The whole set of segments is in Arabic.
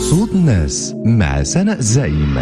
صوت الناس مع سناء زعيم.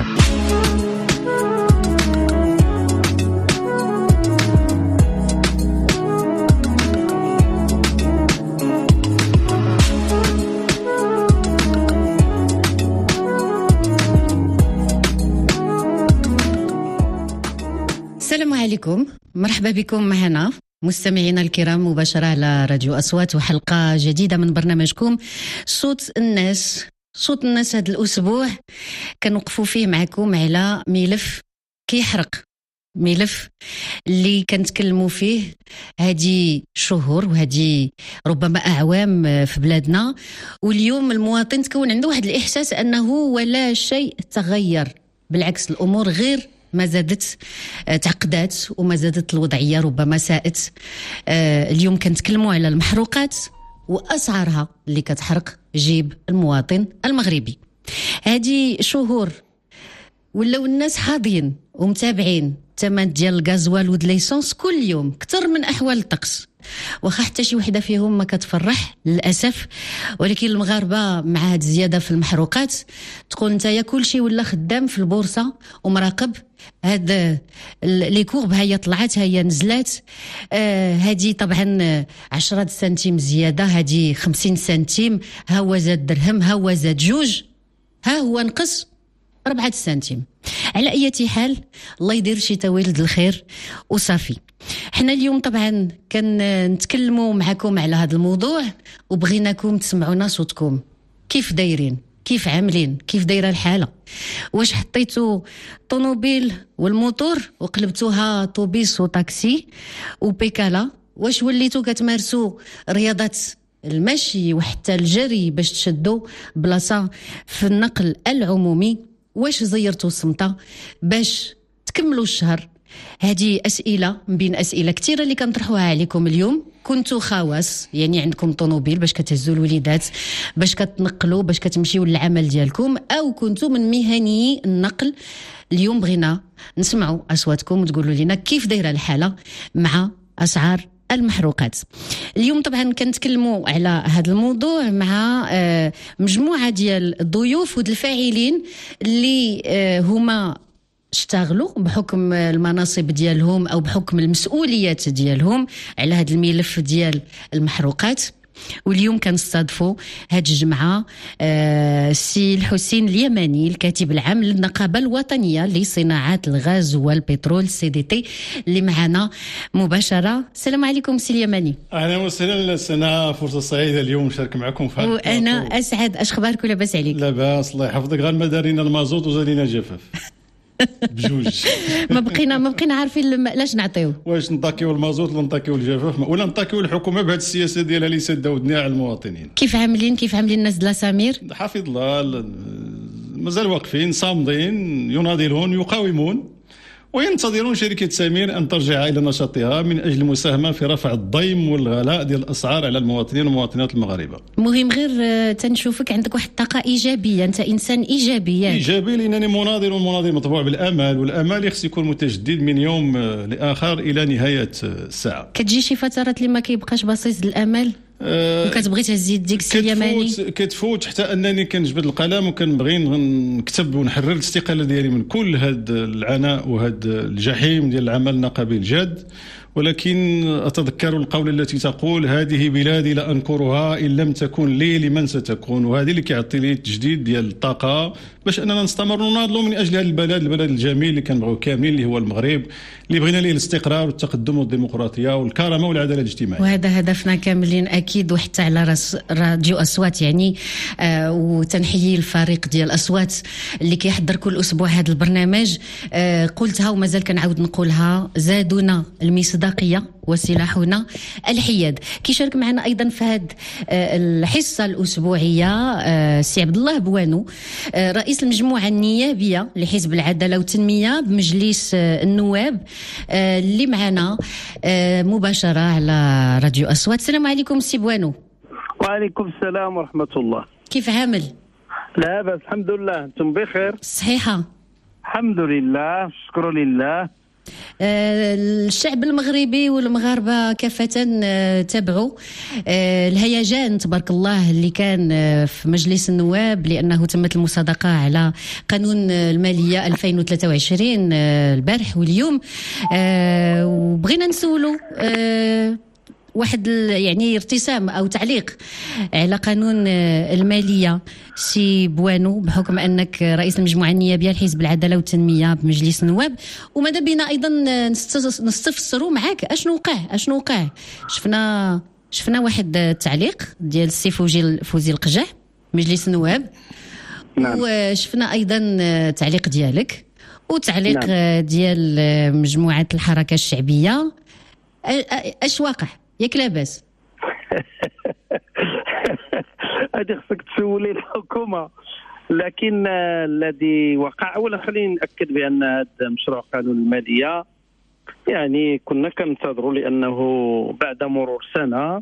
السلام عليكم، مرحبا بكم معنا مستمعينا الكرام مباشرة على راديو أصوات وحلقة جديدة من برنامجكم صوت الناس. صوت الناس هذا الأسبوع كنوقفوا فيه معكم على ملف كيحرق، ملف اللي كنتكلموا فيه هذه شهور وهذه ربما أعوام في بلادنا، واليوم المواطن تكون عنده واحد الإحساس أنه ولا شيء تغير، بالعكس الأمور غير ما زادت تعقدات وما زادت الوضعية ربما ساءت. اليوم كنتكلموا على المحروقات وأسعارها اللي كتحرق جيب المواطن المغربي. هذه شهور ولاو الناس حاضين ومتابعين الثمن ديال الغازوال ودليسونس كل يوم كتر من أحوال الطقس، واخا حتى شي وحده فيهم ما كتفرح للاسف، ولكن المغاربه مع هاد الزياده في المحروقات تقول نتايا كلشي ولا خدام في البورصه ومراقب هاد لي كورب، هي طلعت هي نزلات. هادي طبعا 10 سنتيم زياده، هادي 50 سنتيم، ها هو زاد درهم، ها هو زاد جوج، ها هو نقص 4 سنتيم. على اي حال الله يدير شي تويلد الخير وصافي. حنا اليوم طبعا كنتكلموا معكم على هذا الموضوع وبغيناكم تسمعونا صوتكم. كيف دايرين؟ كيف عاملين؟ كيف دايره الحاله؟ واش حطيتوا طوموبيل والموتور وقلبتوها طوبيس وطاكسي وبيكالا؟ واش وليتوا كتمارسوا رياضات المشي وحتى الجري باش تشدوا بلاصه في النقل العمومي؟ واش زيرتوا الصمتة باش تكملوا الشهر؟ هذه أسئلة من بين أسئلة كثيرة اللي كنطرحوها عليكم اليوم. كنتوا خواص، يعني عندكم طوموبيل باش كتهزوا الوليدات، باش كتنقلوا، باش كتمشيوا للعمل ديالكم، أو كنتوا من مهنيي النقل. اليوم بغينا نسمعوا أصواتكم وتقولوا لنا كيف دايرة الحالة مع أسعار المحروقات. اليوم طبعا كنتكلموا على هذا الموضوع مع مجموعة ديال الضيوف والفاعلين اللي هما اشتغلوا بحكم المناصب ديالهم أو بحكم المسؤوليات ديالهم على هذا الملف ديال المحروقات. واليوم كنستضيفوا هاد الجمعة السي الحسين اليماني، الكاتب العام للنقابة الوطنية لصناعات الغاز والبترول CDT، اللي معنا مباشرة. السلام عليكم سي اليماني. أهلا وسهلا سنة، فرصة سعيدة اليوم نشارك معكم في هذا. وأنا أسعد. أش خباركم؟ لاباس عليك؟ لاباس الله يحفظك، غير ما دارينا المازوت وزالينا جفاف بجوج. ما بقينا عارفين لاش نعطيو، واش نطاكيو المازوت ولا نطاكيو الجفاف ولا نطاكيو الحكومه بهذه السياسه ديالها اللي سداو الدنيا على المواطنين. كيف عاملين الناس ديال سمير؟ حفظ الله مازال واقفين صامدين، يناضلون يقاومون وينتظرون شركة سمير أن ترجع إلى نشاطها من أجل المساهمة في رفع الضيم والغلاء ديال الأسعار على المواطنين والمواطنات المغاربة. مهم غير تنشوفك عندك واحد الطاقة إيجابية، أنت إنسان إيجابي. يعني إيجابي لأنني مناضل مطبوع بالأمل، والأمل يخص يكون متجدد من يوم لآخر إلى نهاية الساعة. كتجي شي فترات اللي ما كيبقاش بصيص الأمل وكتبغي تزيد ديك السياماني؟ كتفوت حتى انني كنجبد القلم وكنبغي نكتب ونحرر الاستقاله ديالي من كل هاد العناء وهاد الجحيم ديال العمل النقابي الجاد. ولكن أتذكر القول التي تقول هذه بلادي لا أنكرها إن لم تكن لي لمن ستكون، وهذه اللي كيعطي لي تجديد ديال الطاقة باش أننا نستمر نناضلوا من أجل هذا البلد الجميل اللي كنبغيو كاملين، اللي هو المغرب، اللي بغينا ليه الاستقرار والتقدم والديمقراطية والكرامة والعدالة الاجتماعية. وهذا هدفنا كاملين أكيد، وحتى على راديو أصوات يعني. وتنحيي الفريق ديال أصوات اللي كيحضر كل أسبوع هذا البرنامج. قلتها ومازال كنعاود نقولها، زادونا المصداقية وسلاحنا الحياد. كيشارك معنا أيضا في هذه الحصة الأسبوعية سي عبد الله بوانو، رئيس المجموعة النيابية لحزب العدالة والتنمية بمجلس النواب، اللي معنا مباشرة على راديو أصوات. السلام عليكم سي بوانو. وعليكم السلام ورحمة الله. كيف عامل؟ لا بس الحمد لله، أنتم بخير؟ صحيحة الحمد لله، شكرا لله. الشعب المغربي والمغاربة كافة تابعوا الهيجان تبارك الله اللي كان في مجلس النواب، لأنه تمت المصادقة على قانون المالية 2023 البارح واليوم. وبغينا نسولوا واحد يعني ارتسام او تعليق على قانون الماليه سي بوانو، بحكم انك رئيس المجموعه النيابيه لحزب العداله والتنميه بمجلس النواب، وماذا بينا ايضا نستفسروا معك اشنو وقع. شفنا واحد التعليق ديال السي فوزي القجع مجلس النواب. نعم. وشفنا ايضا تعليق ديالك وتعليق نعم. ديال مجموعه الحركه الشعبيه. اش واقع ياك لاباس؟ هذه خصك تسولي الحكومه، لكن الذي وقع اولا خلينا ناكد بان هذا مشروع قانون الماليه يعني كنا كننتظروا، لانه بعد مرور سنه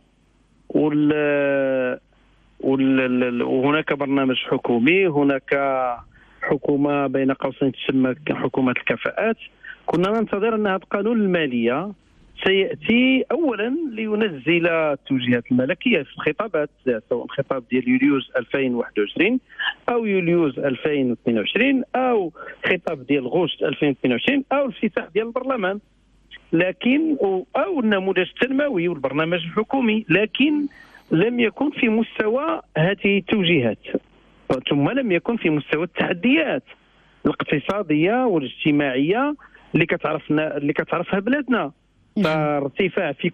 وهناك برنامج حكومي، هناك حكومه بين قوسين تسمى حكومه الكفاءات. كنا ننتظر ان هذا القانون الماليه سيأتي أولا لينزل التوجيهات الملكية في الخطابات، سواء الخطاب ديال يوليوز 2021 أو يوليوز 2022 أو خطاب ديال غشت 2022 أو الافتتاح ديال البرلمان، لكن أو النموذج التنموي والبرنامج الحكومي، لكن لم يكن في مستوى هذه التوجيهات، ثم لم يكن في مستوى التحديات الاقتصادية والاجتماعية اللي كتعرفها بلادنا. فارتفاع في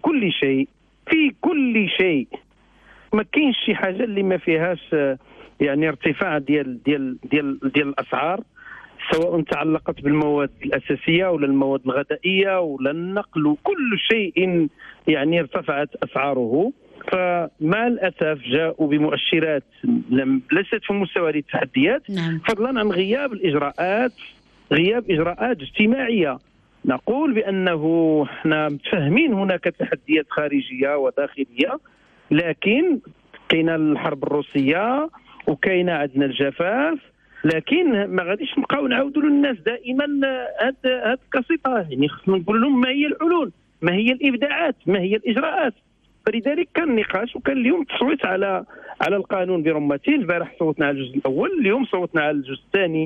كل شيء ما كاينش شي حاجه اللي ما فيهاش يعني ارتفاع ديال الاسعار، سواء تعلقت بالمواد الاساسيه ولا المواد الغذائيه ولا النقل، وكل شيء يعني ارتفعت اسعاره. فمع الاسف جاءوا بمؤشرات ليست في مستوى هذه التحديات، فضلا عن غياب اجراءات اجتماعيه. نقول بأنه احنا متفاهمين هناك تحديات خارجية وداخلية، لكن كاينه الحرب الروسية وكاينه عندنا الجفاف، لكن ما غاديش نبقاو نعاودوا للناس دائما هاد القصيده. يعني خصنا نقول لهم ما هي الحلول، ما هي الإبداعات، ما هي الإجراءات. فلذلك كان نقاش، وكان اليوم التصويت على القانون برمته. البارح صوتنا على الجزء الأول، اليوم صوتنا على الجزء الثاني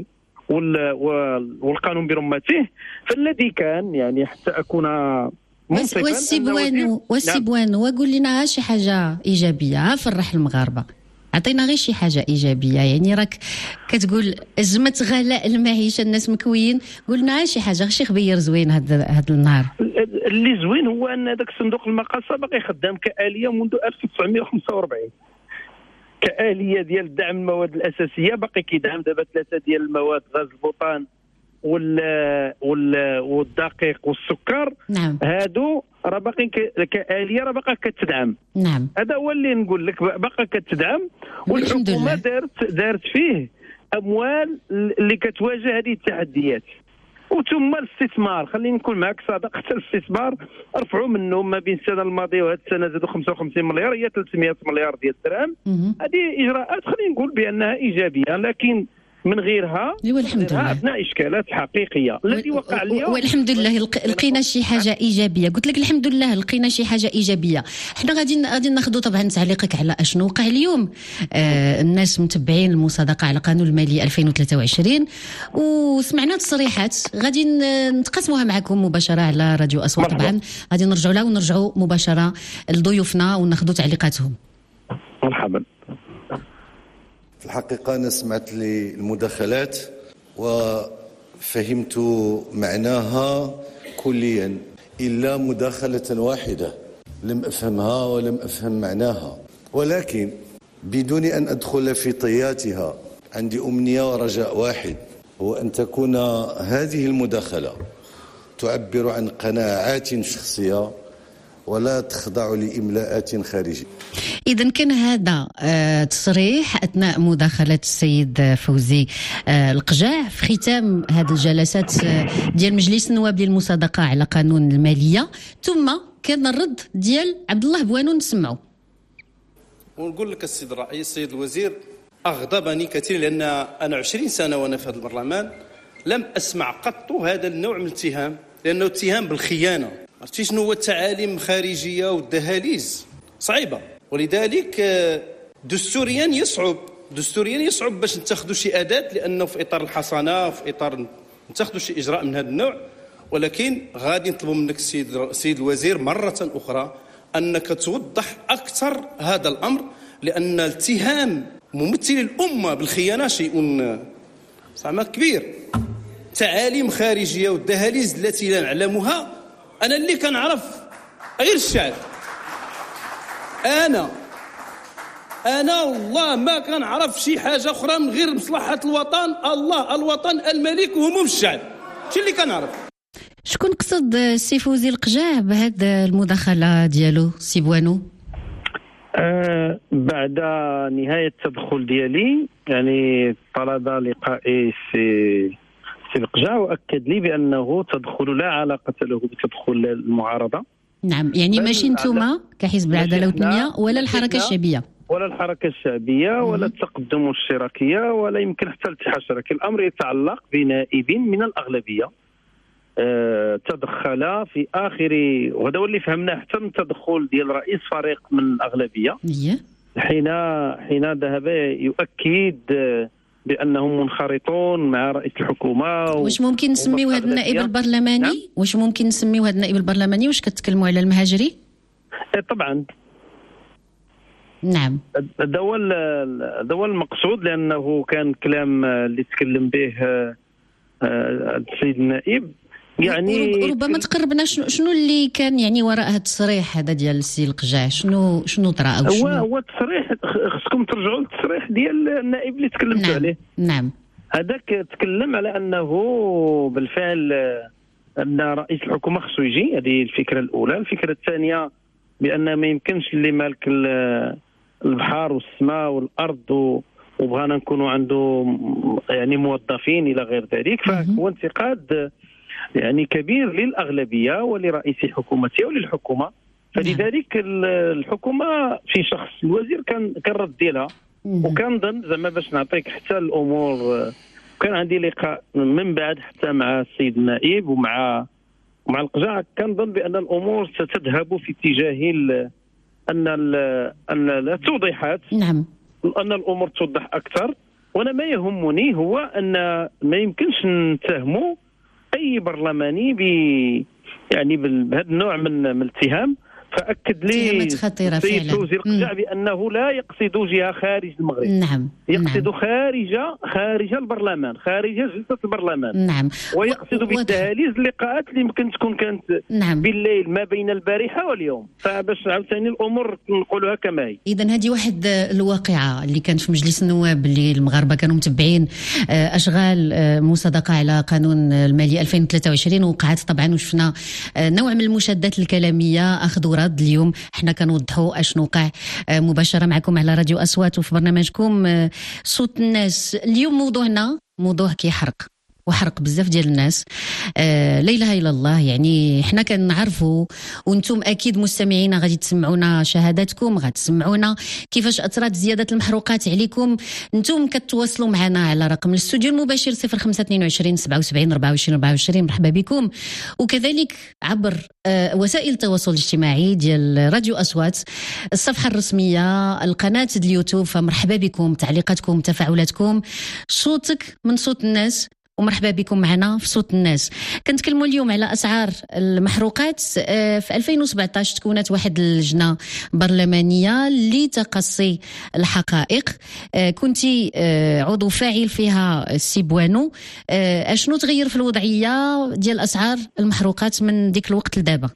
والقانون برمته. فالذي كان يعني حتى أكون منصفا والسبوانو وقول لنا شي حاجة إيجابية، فرح المغاربة، عطينا غير شي حاجة إيجابية. يعني راك كتقول أزمة غلاء المعيشة الناس مكويين، قلنا شي حاجة، شي خبير زوين هذا النهار. اللي زوين هو أن هذاك صندوق المقاصة باقي خدام كآلية منذ 1945، كآلية ديال دعم المواد الأساسية. باقي كيدعم دابا 3 ديال المواد، غاز البوطان والدقيق والسكر. نعم. هادو راه باقي كآلية، راه باقا كتدعم. نعم. هذا هو اللي نقول لك، باقا كتدعم، والحكومة دارت فيه أموال اللي كتواجه هذه التحديات. وثم الاستثمار، خليني نكون معك صادق، حتى الاستثمار رفعوا منه ما بين السنه الماضيه وهذه السنه زادوا 55 مليار، هي 300 مليار ديال الدرهم. هذه اجراءات خلينا نقول بانها ايجابيه، لكن من غيرها الحمد لله عندنا اشكالات حقيقيه. الذي وقع اليوم والحمد لله لقينا شي حاجه ايجابيه. قلت لك الحمد لله لقينا شي حاجه ايجابيه. حنا غادي ناخذوا طبعا تعليقك على اشنو وقع اليوم. الناس متبعين المصادقه على قانون المالي 2023 وسمعنا تصريحات غادي نتقاسموها معكم مباشره على راديو اصوات. طبعا غادي نرجعوا لها ونرجعوا مباشره لضيوفنا وناخذوا تعليقاتهم. مرحبا. في الحقيقة أنا سمعت لي المداخلات وفهمت معناها كليا، إلا مداخلة واحدة لم أفهمها ولم أفهم معناها، ولكن بدون أن أدخل في طياتها عندي أمنية ورجاء واحد، هو أن تكون هذه المداخلة تعبر عن قناعات شخصية ولا تخضع لإملاءات خارجية. إذن كان هذا تصريح أثناء مداخلة السيد فوزي القجع في ختام هذه الجلسات ديال مجلس النواب للمصادقة على قانون المالية، ثم كان الرد ديال عبد الله بوانو نسمعوا. ونقول لك السيد الرئيس، السيد الوزير أغضبني كثير، لأن أنا 20 سنة وأنا في هذا البرلمان لم أسمع قط هذا النوع من الاتهام لأنه اتهام بالخيانة. عرفتي شنو هو التعاليم خارجية والدهاليز صعيبة، ولذلك دستوريا يصعب باش نتخذوا شي أداة، لأنه في إطار الحصانة، في إطار نتخذوا شي إجراء من هذا النوع. ولكن غادي نطلب منك السيد الوزير مرة أخرى أنك توضح أكثر هذا الأمر، لأن الاتهام ممثلي الأمة بالخيانة شيء زعما كبير. تعاليم خارجية والدهاليز التي لا نعلمها، أنا اللي كنعرف غير الشعب. أنا والله ما كنعرف شي حاجة أخرى من غير مصلحة الوطن، الوطن الملك وهموم الشعب، شي اللي كنعرف. شكون قصد السي فوزي القجاع بهذه المداخلة ديالو سي بوانو؟ بعد نهاية التدخل ديالي يعني طلب لقائي في القجاع وأكد لي بأنه تدخل لا علاقة له بتدخل المعارضة. نعم، يعني ماشي نتوما كحزب العدالة والتنمية ولا الحركة الشعبية ولا الحركة الشعبية ولا التقدم والاشتراكية ولا يمكن حتى الاتحاد الاشتراكي. الأمر يتعلق بنائب من الأغلبية تدخل في آخر، وهذا هو اللي فهمناه حتى من التدخل ديال رئيس فريق من الأغلبية حين ذهب يؤكد بأنهم منخرطون مع رئيس الحكومة. واش ممكن نسميو هذا النائب البرلماني؟ نعم؟ واش ممكن نسميو هذا النائب البرلماني؟ واش كتكلموا على المهاجري؟ طبعا نعم، هذا هو المقصود، لأنه كان كلام اللي تكلم به السيد النائب. يعني ربما تقربنا شنو اللي كان يعني وراء هذا التصريح هذا ديال السي القجاع؟ شنو طرا او شنو هو التصريح؟ خصكم ترجعوا للتصريح ديال النائب اللي تكلمت عليه. نعم، هذاك تكلم على انه بالفعل ان رئيس الحكومه خصو يجي، هذه الفكره الاولى. الفكره الثانيه بان ما يمكنش اللي مالك البحر والسماء والارض وبغانا نكونوا عنده يعني موظفين الى غير ذلك. فهو انتقاد يعني كبير للأغلبية ولرئيس حكومتها وللحكومة. فلذلك الحكومة في شخص الوزير كان رد ديالها، وكان ظن زعما باش نعطيك حتى الأمور. كان عندي لقاء من بعد حتى مع السيد النائب ومع القجاع، كان ظن بأن الأمور ستذهب في اتجاه أن التوضيحات، نعم، أن الأمور توضح أكثر. وأنا ما يهمني هو أن ما يمكنش نتهموا أي برلماني يعني بهذا النوع من الاتهام. فأكد لي السيد فوزي القجاع بأنه لا يقصد جهة خارج المغرب. نعم، يقصد خارج البرلمان، خارج جلسة البرلمان. نعم، ويقصد بالدهاليز اللقاءات اللي يمكن تكون كانت نعم بالليل ما بين البارحة واليوم. فباش عاوتاني الأمور نقولها كما هي. إذن هذه واحد الواقعة اللي كانت في مجلس النواب، اللي المغاربة كانوا متبعين أشغال مصادقة على قانون المالي 2023، وقعت طبعا وشفنا نوع من المشادات الكلامية أخذ ورد. اليوم احنا كنوضحوا اش وقع مباشرة معكم على راديو أصوات وفي برنامجكم صوت الناس. اليوم موضوعنا موضوع كيحرق وحرق بزاف ديال الناس. لا اله الا الله، يعني حنا كنعرفوا وانتم اكيد مستمعينا غادي تسمعونا شهاداتكم، غادي تسمعونا كيفاش اثرت زياده المحروقات عليكم. انتم كتواصلوا معنا على رقم الاستوديو المباشر 0522 77 24 24. مرحبا بكم، وكذلك عبر وسائل التواصل الاجتماعي ديال راديو أصوات، الصفحه الرسميه، القناه ديال اليوتيوب. فمرحبا بكم، تعليقاتكم، تفاعلاتكم، صوتك من صوت الناس، ومرحبا بكم معنا في صوت الناس. كنتكلموا اليوم على أسعار المحروقات. في 2017 تكونت واحد اللجنة برلمانية لتقصي الحقائق، كنتي عضو فاعل فيها السي بوانو. أشنو تغير في الوضعية ديال أسعار المحروقات من ديك الوقت لدابا؟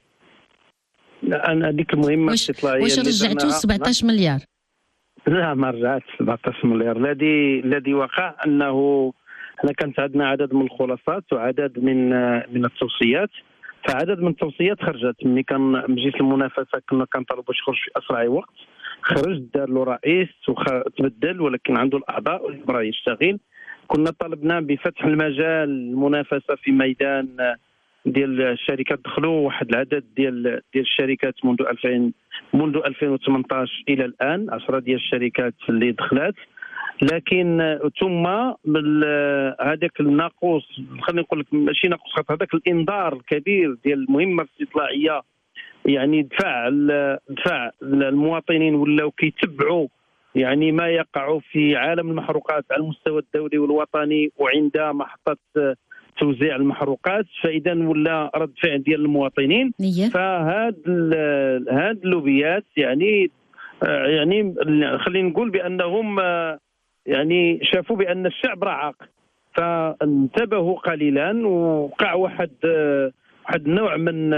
أنا هذيك المهمة الاستطلاعية واش رجعتوا 17 مليار؟ لا، ما رجعت 17 مليار. الذي وقع أنه احنا كانت عندنا عدد من الخلاصات وعدد من التوصيات. فعدد من التوصيات خرجت ملي كان مجلس المنافسه كنا كنطالبوا باش يخرج في اسرع وقت. خرج دار له رئيس وتبدل، ولكن عنده الاعضاء والبرا يشتغل. كنا طالبنا بفتح المجال المنافسه في ميدان ديال الشركات. دخلوا واحد العدد ديال الشركات منذ 2018 الى الان، 10 ديال الشركات اللي دخلت. لكن ثم هذاك الناقوس، خلينا نقول لك ماشي ناقوس، هذاك الانذار الكبير ديال المهمه الاستطلاعيه، يعني دفع المواطنين ولاو كيتبعوا يعني ما يقع في عالم المحروقات على المستوى الدولي والوطني وعند محطه توزيع المحروقات، فاذا ولا رد فعل ديال المواطنين. فهاد اللوبيات يعني خلينا نقول بانهم يعني شافوا بان الشعب رعاق، فانتبهوا قليلا، وقع واحد نوع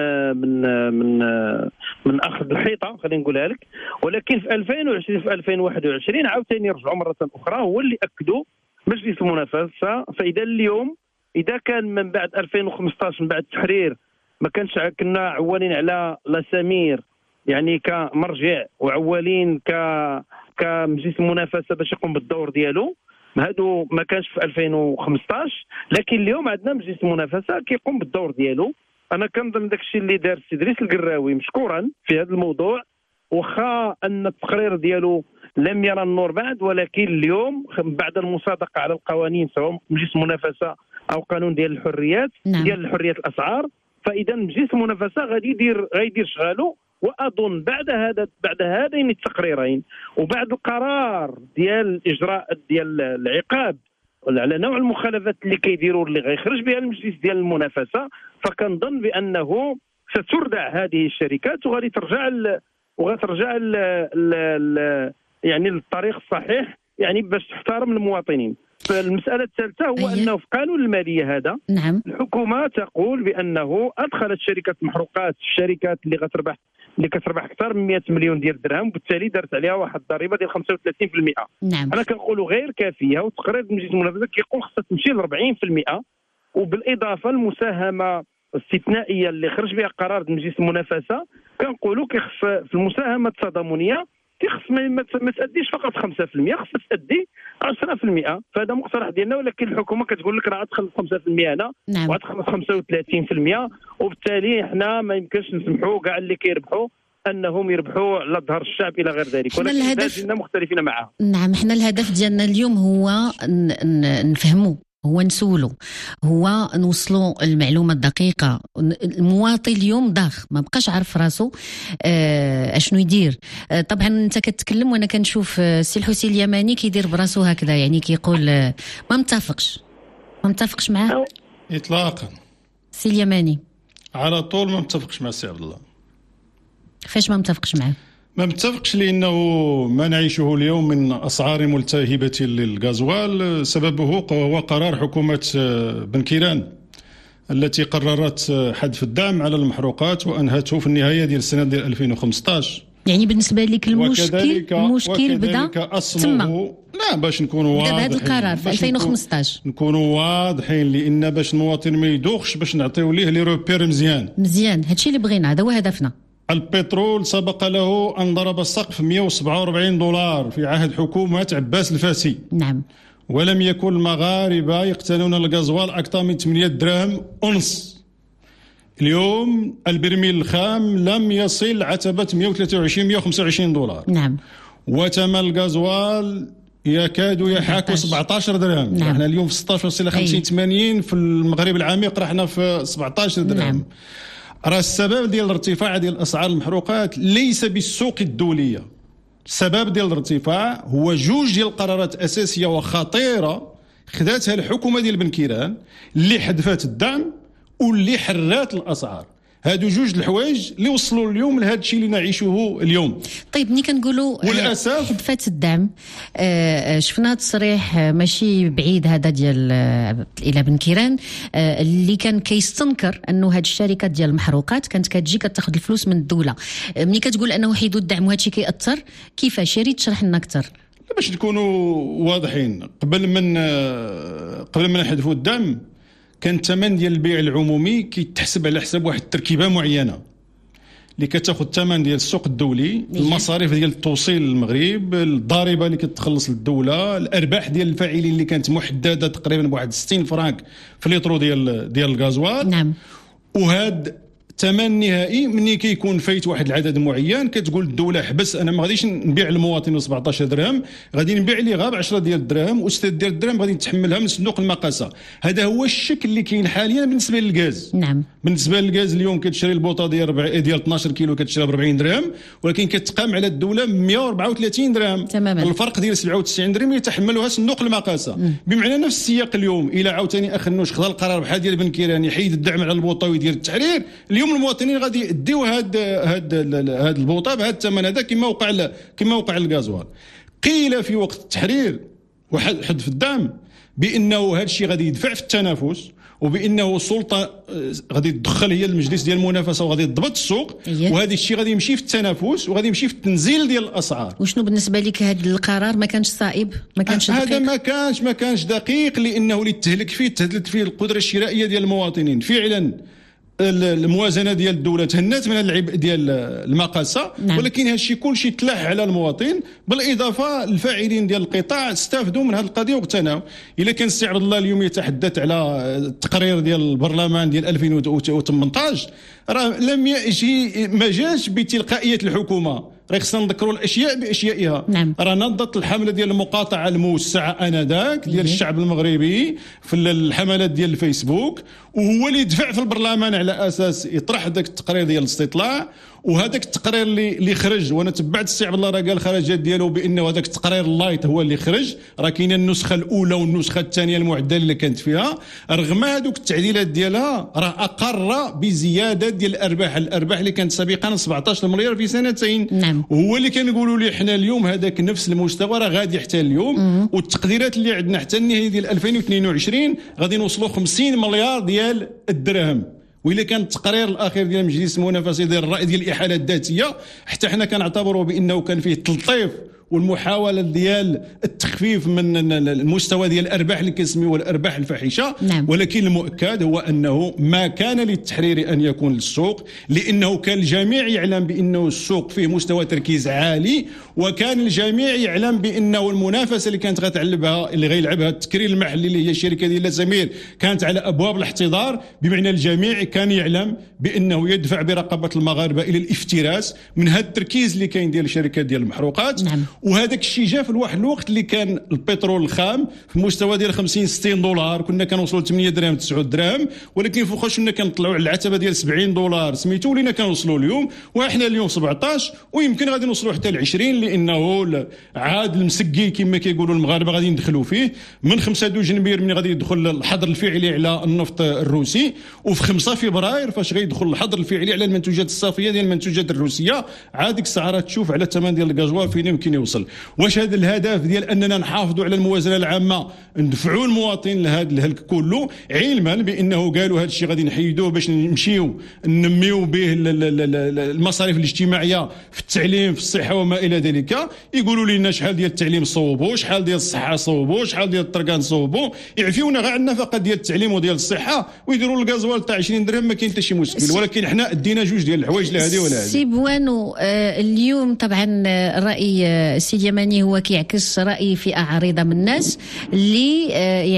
من اخذ الحيطه، خلينا نقولها لك. ولكن في 2020 في 2021 عاوتاني رجعوا مره اخرى، هو اللي اكدوا مجلس المنافسه. فاذا اليوم اذا كان من بعد 2015 من بعد التحرير ما كانش كنا عوالين على لاسامير يعني كمرجع، وعوالين كمجلس المنافسه باش يقوم بالدور ديالو، هادو ما كانش في 2015. لكن اليوم عندنا مجلس المنافسه كيقوم بالدور ديالو. انا كنظن داك الشيء اللي دار السي إدريس القراوي مشكورا في هذا الموضوع، واخا ان التقرير ديالو لم يرى النور بعد، ولكن اليوم بعد المصادقه على القوانين سواء مجلس المنافسه او قانون ديال الحريات ديال حريه الاسعار، فاذا مجلس المنافسه غادي يدير شغالو. واظن بعد هذين التقريرين وبعد القرار ديال اجراء ديال العقاب على نوع المخالفات اللي كيديروا اللي غيخرج بها المجلس ديال المنافسه، فكنظن بانه ستردع هذه الشركات وغادي ترجع يعني للطريق الصحيح، يعني باش تحترم المواطنين. فالمسألة الثالثة هو أنه في قانون المالية هذا الحكومة تقول بأنه أدخلت شركة محروقات الشركات اللي كتربح أكثر من 100 مليون ديال الدرهم، وبالتالي دارت عليها واحد الضريبة ديال 35%. أنا كنقول غير كافية، وتقرير مجلس المنافسة كيقول خصها تمشي ل 40%، وبالإضافة المساهمة الاستثنائية اللي خرج بها قرار مجلس المنافسة كنقولوا كيخص في المساهمة التضامنيه كيخص ما تأديش فقط 5%، خصها تأدي 10%. فهذا مقترح ديالنا، ولكن الحكومه كتقول لك راه غتخلص 5% هنا وغتخلص 35%، وبالتالي حنا ما يمكنش نسمحوا كاع اللي كيربحوا انهم يربحوا على ظهر الشعب الى غير ذلك، ولكن الهدف مختلفين معها. نعم، حنا الهدف ديالنا اليوم هو نفهموا، هو نسولو، هو نوصلوا المعلومه الدقيقه. المواطن اليوم ضاغ ما بقاش عارف راسو اشنو يدير. طبعا انت كتكلم وانا كنشوف السي الحسين اليماني كيدير براسو هكذا، يعني كيقول ما متفقش معاه اطلاقا. السي اليماني على طول ما متفقش مع السي عبد الله. فاش ما متفقش معاه؟ ما متفقش لأنه ما نعيشه اليوم من أسعار ملتهبة للغازوال سببه هو قرار حكومة بن كيران التي قررت حذف الدعم على المحروقات وأنهته في النهاية ديال السنة ديال 2015. يعني بالنسبة لك المشكل بدا تما؟ لا، باش نكونوا واضحين بهذا القرار في 2015 نكونوا واضحين، لأن باش المواطن ما يدوخش، باش نعطيو ليه لي روبير مزيان. هادشي اللي بغينا، هذا هو هدفنا. البترول سبق له أن ضرب السقف $147 في عهد حكومة عباس الفاسي. نعم. ولم يكن المغاربة يقتنون الغازوال أكثر من 8 دراهم ونص. اليوم البرميل الخام لم يصل عتبة $123-125. نعم. وثمن الغازوال يكاد يحاك 17 درهم. نعم. احنا اليوم في 16 وصل 50-80، في المغرب العميق رحنا في 17 درهم. نعم. راه السبب ديال الارتفاع ديال اسعار المحروقات ليس بالسوق الدوليه. السبب ديال الارتفاع هو جوج ديال القرارات اساسيه وخطيره خداتها الحكومه ديال بن كيران، اللي حذفت الدعم واللي حرات الاسعار. هادو جوج الحوايج اللي وصلوا اليوم لهذا الشيء اللي نعيشه اليوم. طيب ملي كنقولوا وللاسف حذفت الدعم، شفنا تصريح ماشي بعيد هذا ديال الى بن كيران اللي كان كيستنكر انه هاد الشركات ديال المحروقات كانت كتجي كتاخذ الفلوس من الدوله. ملي كتقول انه حيدوا الدعم وهذا الشيء كيأثر، كيفاش؟ يا ريت تشرح لنا اكثر باش نكونوا واضحين. قبل من نحذفوا الدعم كان الثمن ديال البيع العمومي كيتحسب على حساب واحد التركيبه معينه اللي كتاخذ الثمن ديال السوق الدولي، المصاريف ديال التوصيل للمغرب، الضريبه اللي كتخلص للدوله، الارباح ديال الفاعلين اللي كانت محدده تقريبا بواحد 60 فرانك في لترو ديال الغازوال. نعم. وهاد ثمن نهائي ملي كيكون فايت واحد العدد معين، كتقول الدوله حبس، انا ما غاديش نبيع المواطن 17 درهم، غادي نبيع ليه غير ب 10 ديال الدراهم، و6 ديال الدراهم غادي نتحملها من صندوق المقاصه. هذا هو الشكل اللي كاين حاليا بالنسبه للغاز. نعم. بالنسبه للغاز اليوم كتشري البوطه ديال 12 كيلو كتشريها ب 40 درهم، ولكن كتقام على الدوله ب 134 درهم تماما. الفرق ديال 97 درهم يتحملها صندوق المقاصه. بمعنى نفس السياق اليوم الى عاوتاني اخنوش خذا القرار بحال ديال بن كيران يحيد الدعم على البوطه ويدير التحرير، اليوم المواطنين غادي يديو هاد البوطه بهذا الثمن هذا كما وقع الغازوال. قيل في وقت التحرير وحد في الدعم بانه هذا الشيء غادي يدفع في التنافس، وبانه السلطه غادي تدخل هي المجلس ديال المنافسه وغادي تضبط السوق، وهذا الشيء غادي يمشي في التنافس وغادي يمشي في التنزيل ديال الاسعار. وشنو بالنسبه لك هذا القرار؟ ما كانش صائب؟ ما كانش دقيق؟ هذا ما كانش دقيق، لانه اللي تهدلت فيه القدره الشرائيه ديال المواطنين. فعلا الموازنه ديال الدوله تهنات من العبء ديال المقاصه. نعم. ولكن هذا الشيء كلشي تلاح على المواطن، بالاضافه الفاعلين ديال القطاع استفادوا من هذه القضيه واقتنعوا. الا كان السي عبد الله اليوم يتحدث على التقرير ديال البرلمان ديال 2018 راه ما جاش بتلقائيه الحكومه، راه خصنا نذكروا الاشياء باشيائها. نعم. راه نضت الحمله ديال المقاطعه الموسعه انذاك ديال الشعب المغربي في الحملات ديال الفيسبوك، وهو اللي دفع في البرلمان على اساس يطرح ذاك التقرير ديال الاستطلاع. وهذاك التقرير اللي خرج، وانا تبعت السي عبد الله راه قال خرجات ديالو بانه هذاك التقرير اللايت هو اللي خرج، راه كاينه النسخه الاولى والنسخه الثانيه المعدله اللي كانت فيها، رغم هذوك التعديلات ديالها راه اقر بزياده ديال الارباح اللي كانت سابقا 17 مليار في سنتين. نعم. وهو اللي كنقولوا لي حنا اليوم هذاك نفس المستوى راه غادي حتى اليوم. والتقديرات اللي عندنا حتى النهايه ديال 2022 غادي نوصلوا 50 مليار ديال الدراهم. وإلا كان التقرير الاخير ديال مجلس المنافسه ديال الرأي ديال الاحاله الذاتيه حتى حنا كنعتبروا بانه كان فيه تلطيف والمحاوله ديال التخفيف من المستوى ديال الارباح اللي كنسميوها الارباح الفاحشه. نعم. ولكن المؤكد هو انه ما كان للتحرير ان يكون للسوق، لانه كان الجميع يعلم بانه السوق فيه مستوى تركيز عالي، وكان الجميع يعلم بانه المنافسه اللي كانت غتلعبها اللي غيلعبها التكرير المحلي اللي هي الشركه ديال سمير كانت على ابواب الاحتضار، بمعنى الجميع كان يعلم بانه يدفع برقبه المغاربه الى الافتراس من هذا التركيز اللي كاين ديال الشركات ديال المحروقات. نعم. وهذاك الشيء جاء في واحد الوقت اللي كان البترول الخام في مستوى ديال 50-60 دولار، كنا كنوصلوا ل 8 دراهم 9 دراهم، ولكن فوقاش كنا كنطلعوا على العتبه ديال 70 دولار سميتو ولينا كنوصلوا اليوم، وحنا اليوم 17 ويمكن غادي نوصلوا حتى ل 20، لانه عاد المسقي كما كيقولوا المغاربه غادي ندخلوا فيه من 5 جنبير من غادي يدخل الحظر الفعلي على النفط الروسي، وفي 5 فبراير فاش غيدخل الحظر الفعلي على المنتوجات الصافيه ديال المنتوجات الروسيه، عاد ديك الساعه تشوف على الثمن ديال الغازوال فين يمكن يوصل. واش هذا الهدف ديال اننا نحافظوا على الموازنه العامه ندفعوا المواطن لهذا الهلك كله، علما بانه قالوا هذا الشيء غادي نحيدوه باش نمشيو ننميو به المصاريف الاجتماعيه في التعليم في الصحه وما الى ذلك، يقولوا لنا شحال ديال التعليم صوبوا، شحال ديال الصحه صوبوا، شحال ديال الطرقان صوبوا، يعفيونا غير على النفقه ديال التعليم وديال الصحه ويديروا الغازوال تاع 20 درهم ما كاين حتى شي مشكل. ولكن احنا دينا جوج ديال الحوايج لا هذه ولا هذه. سي بوانو، اليوم طبعا الراي سيدي يماني هو كيعكس راي فئه عريضه من الناس اللي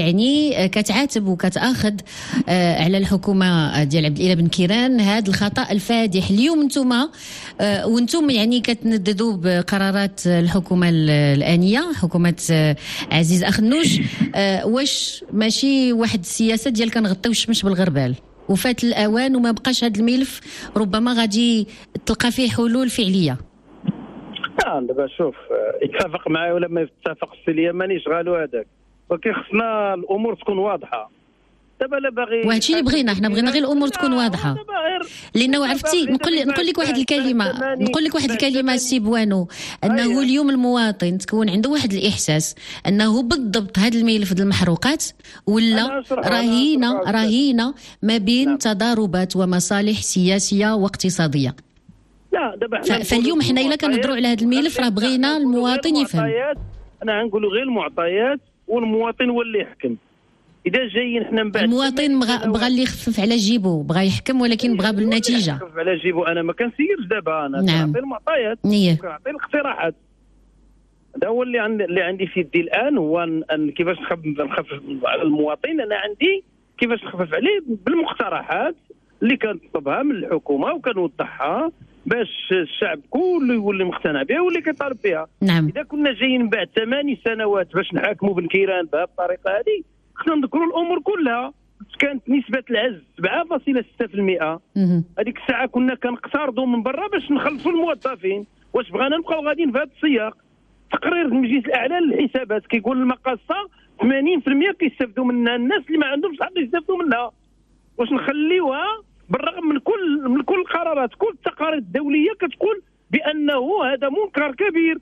يعني كتعاتب وكتاخذ على الحكومه ديال عبد الاله بن كيران هذا الخطا الفادح. اليوم انتم وانتم يعني كتنددوا بقرارات الحكومه الانيه حكومه عزيز اخنوش، واش ماشي واحد السياسه ديال كنغطيو الشمس بالغربال وفات الاوان وما بقاش هذا الملف ربما غادي تلقى فيه حلول فعليه؟ دابا شوف يتفق معايا ولا ما يتفق السي اليماني شغالو هذاك، ولكن خصنا الامور تكون واضحه. دابا لا باغي وهذا الشيء اللي بغينا، حنا بغينا غير الامور تكون واضحه، لانه عرفتي نقول لك واحد الكلمه سي بوانو، انه اليوم المواطن تكون عنده واحد الاحساس انه بالضبط هذا الملف ديال المحروقات ولا رهينه ما بين تضاربات ومصالح سياسيه واقتصاديه. لا دابا فاليوم حنا الا كنهضروا على هذا الملف راه بغينا المواطن يفهم. انا غنقولوا غير المعطيات والمواطن هو اللي يحكم. اذا جايين حنا من بعد المواطن بغى اللي يخفف على جيبو، بغى يحكم ولكن بغى بالنتيجه. يخفف على جيبو انا ما كنسيرش دابا، انا كنعطي المعطيات كنعطي الاقتراحات. هذا هو اللي عندي في يدي الان، هو كيفاش نخفف على المواطن. انا عندي كيفاش نخفف عليه بالمقترحات اللي كنطلبها من الحكومه وكنوضحها باش الشعب كله يولي مقتنع بها واللي كيطالب بها. نعم. اذا كنا جايين بعد 8 سنوات باش نحاكموا بن كيران بهذه الطريقه هذه، خصنا نذكروا الامور كلها. كانت نسبه العجز 7.6%. هذيك الساعه كنا كنقترضوا من برا باش نخلصوا الموظفين. واش بغانا نبقاو غاديين في هذا السياق؟ تقرير المجلس الاعلى للحسابات كيقول المقاصه 80% كيستافدوا منها الناس اللي ما عندهمش حق يستافدوا منها. واش نخليوها بالرغم من كل القرارات، كل التقارير الدوليه كتقول بانه هذا منكر كبير.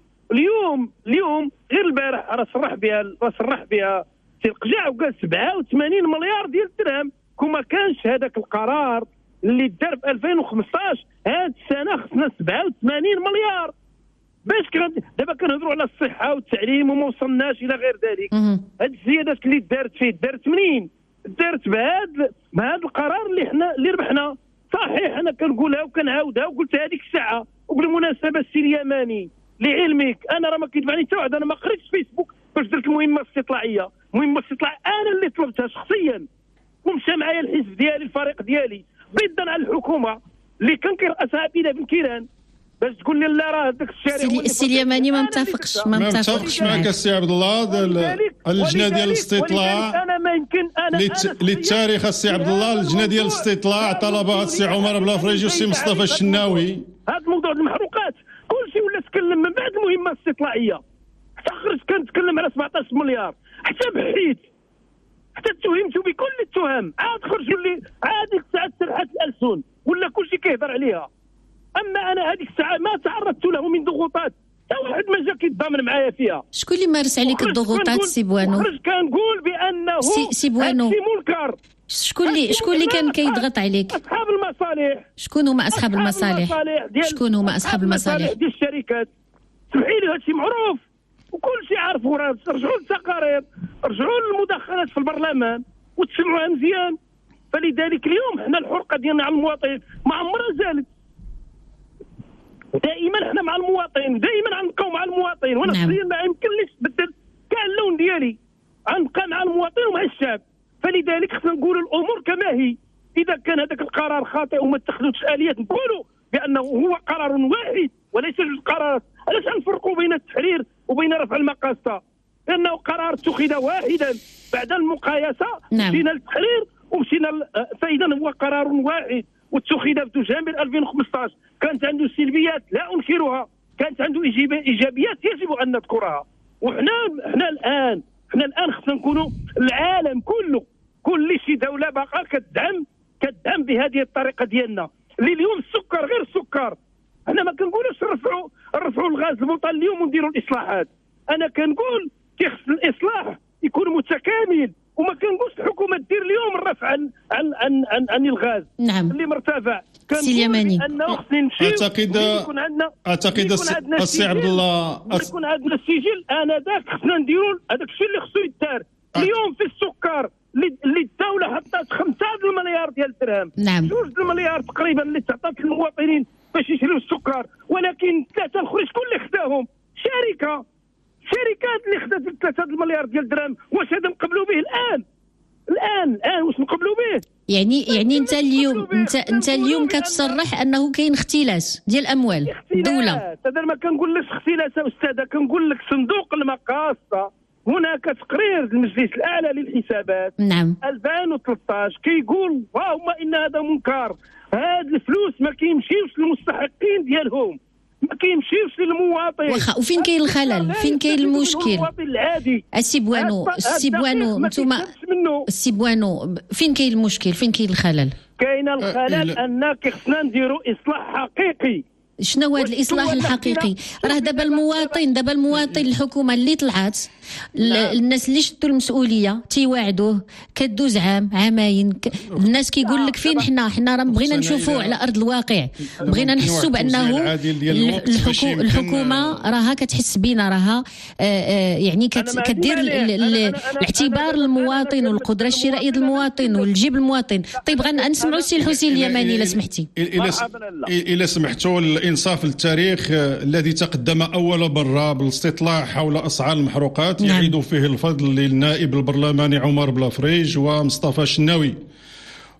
اليوم غير البارح راه صرح بها سي القجاع وقال 87 مليار ديال الدرهم. كون ما كانش هذاك القرار اللي دار في 2015 هذه السنه خصنا 87 مليار. باش دابا كنهضروا على الصحه والتعليم وما وصلناش الى غير ذلك. هذه الزيادات اللي دارت منين؟ دارت بهذا القرار اللي ربحنا. صحيح انا كنقولها وكنعاودها وقلتها هذيك الساعه. وبالمناسبه السي اليماني لعلمك انا راه ما كيتبعني حتى واحد، انا ما قريتش فيسبوك باش درت المهمه الاستطلاعيه. المهمه الاستطلاعيه انا اللي طلبتها شخصيا ومشى معايا الحزب ديالي الفريق ديالي ضدا على الحكومه اللي كان كيرأسها بن كيران باش تقول لي لا راه هذاك الشارع. السي اليماني ما متفقش معك السي عبد الله. اللجنه ديال الاستطلاع انا ما يمكن للتاريخ السي عبد الله، اللجنه ديال الاستطلاع طلبها السي عمر بلافريج والسي مصطفى الشناوي. هذا الموضوع المحروقات كل شيء ولا تكلم من بعد المهمه الاستطلاعيه حتى خرج كنتكلم على 17 مليار حتى بحيت حتى اتهمتوا بكل التهم عاد خرجوا لي عاد الساعه سرحت الالسن ولا كل شيء كيهضر عليها. اما انا هذيك الساعه ما تعرضت له من ضغوطات حتى واحد ما جا كيتضامن معايا فيها. شكون اللي مارس عليك الضغوطات سي بوانو؟ خرج كنقول بانه سي بوانو منكر. شكون اللي كان كيضغط عليك؟ اصحاب المصالح. شكون هما اصحاب المصالح؟ شكون هما اصحاب المصالح ديال الشركات؟ سمحي لي هادشي معروف وكل شيء عارفوا. راه رجعوا للتقارير، رجعوا للمداخلات في البرلمان وتسمعوها مزيان. فلذلك اليوم حنا الحرقه ديالنا على المواطن ما عمرها زالت. دائما حنا مع المواطن، دائما غنبقاو مع المواطن. وانا شخصيا ما يمكنليش نبدل كاع اللون ديالي، غنبقى مع المواطن ومع الشعب. فلذلك خصنا نقولوا الامور كما هي. اذا كان هذاك القرار خاطئ وما اتخذوش اليات نقولوا بانه هو قرار واحد وليس جوج قرارات. علاش نفرقوا بين التحرير وبين رفع المقاصه؟ لانه قرار اتخذ واحدا بعد المقايسه. مشينا للتحرير ومشينا فاذا هو قرار واحد واتخذ في دجنبر 2015. كانت عنده سلبيات لا انكرها، كانت عنده ايجابيات يجب ان نذكرها. وحنا الان خصنا نكونوا العالم كله كل شي دوله باقا كتدعم بهذه الطريقه ديالنا. اللي اليوم السكر غير السكر. انا ما كنقولوش نرفعوا الغاز المطلع اليوم ونديروا الاصلاحات. انا كنقول كيخص الاصلاح يكون متكامل وما كنقولش الحكومه دير اليوم الرفع عن الغاز. نعم. اللي مرتفع. سي اليماني انه خصنا نمشيو اعتقد السي عبد الله يكون عندنا السجل انذاك خصنا نديروا هذاك الشيء اللي خصو يدار. اليوم في السكر اللي الدوله حطات 5 مليار ديال الدرهم. نعم. 2 المليار تقريبا اللي تعطات للمواطنين باش يشريوا السكر، ولكن 3 الاخرين شكون اللي خداهم؟ شركات اللي خدات 3 المليار ديال الدرهم. واش هذا نقبلوا به الان واش نقبلوا به؟ يعني انت اليوم كتصرح انه كاين اختلاس ديال الاموال الدوله. هذا ما كنقولش اختلاس استاذه، كنقول لك صندوق المقاصه. هناك تقرير المجلس الاعلى للحسابات 2013 كيقول اللهم ان هذا منكر. هاد الفلوس ما كيمشيوش للمستحقين ديالهم، ما كيمشيوش للمواطن. وفين كاين الخلل؟ فين كاين المشكل؟ المواطن العادي. السي بوانو نتوما السي بوانو فين كاين المشكل؟ فين كاين الخلل؟ كاين الخلل ان خصنا نديروا اصلاح حقيقي. شنو هذا الاصلاح الحقيقي؟ راه دابا المواطن الحكومه اللي طلعت الناس اللي شدوا المسؤوليه تيواعدوه كدوز عامين الناس كيقول لك فين حنا راه بغينا نشوفوا على ارض الواقع، بغينا نحسوا بانه الحكومه راها كتحس بينا، راها يعني كدير الاعتبار المواطن والقدره الشرائيه ديال المواطن والجيب المواطن. طيب غنسمعوا السي الحسين اليماني الا سمحتي. الا سمحتوا الانصاف للتاريخ الذي تقدم اول مره بالاستطلاع حول اسعار المحروقات يعيد فيه الفضل للنائب البرلماني عمر بلافريج ومصطفى الشناوي.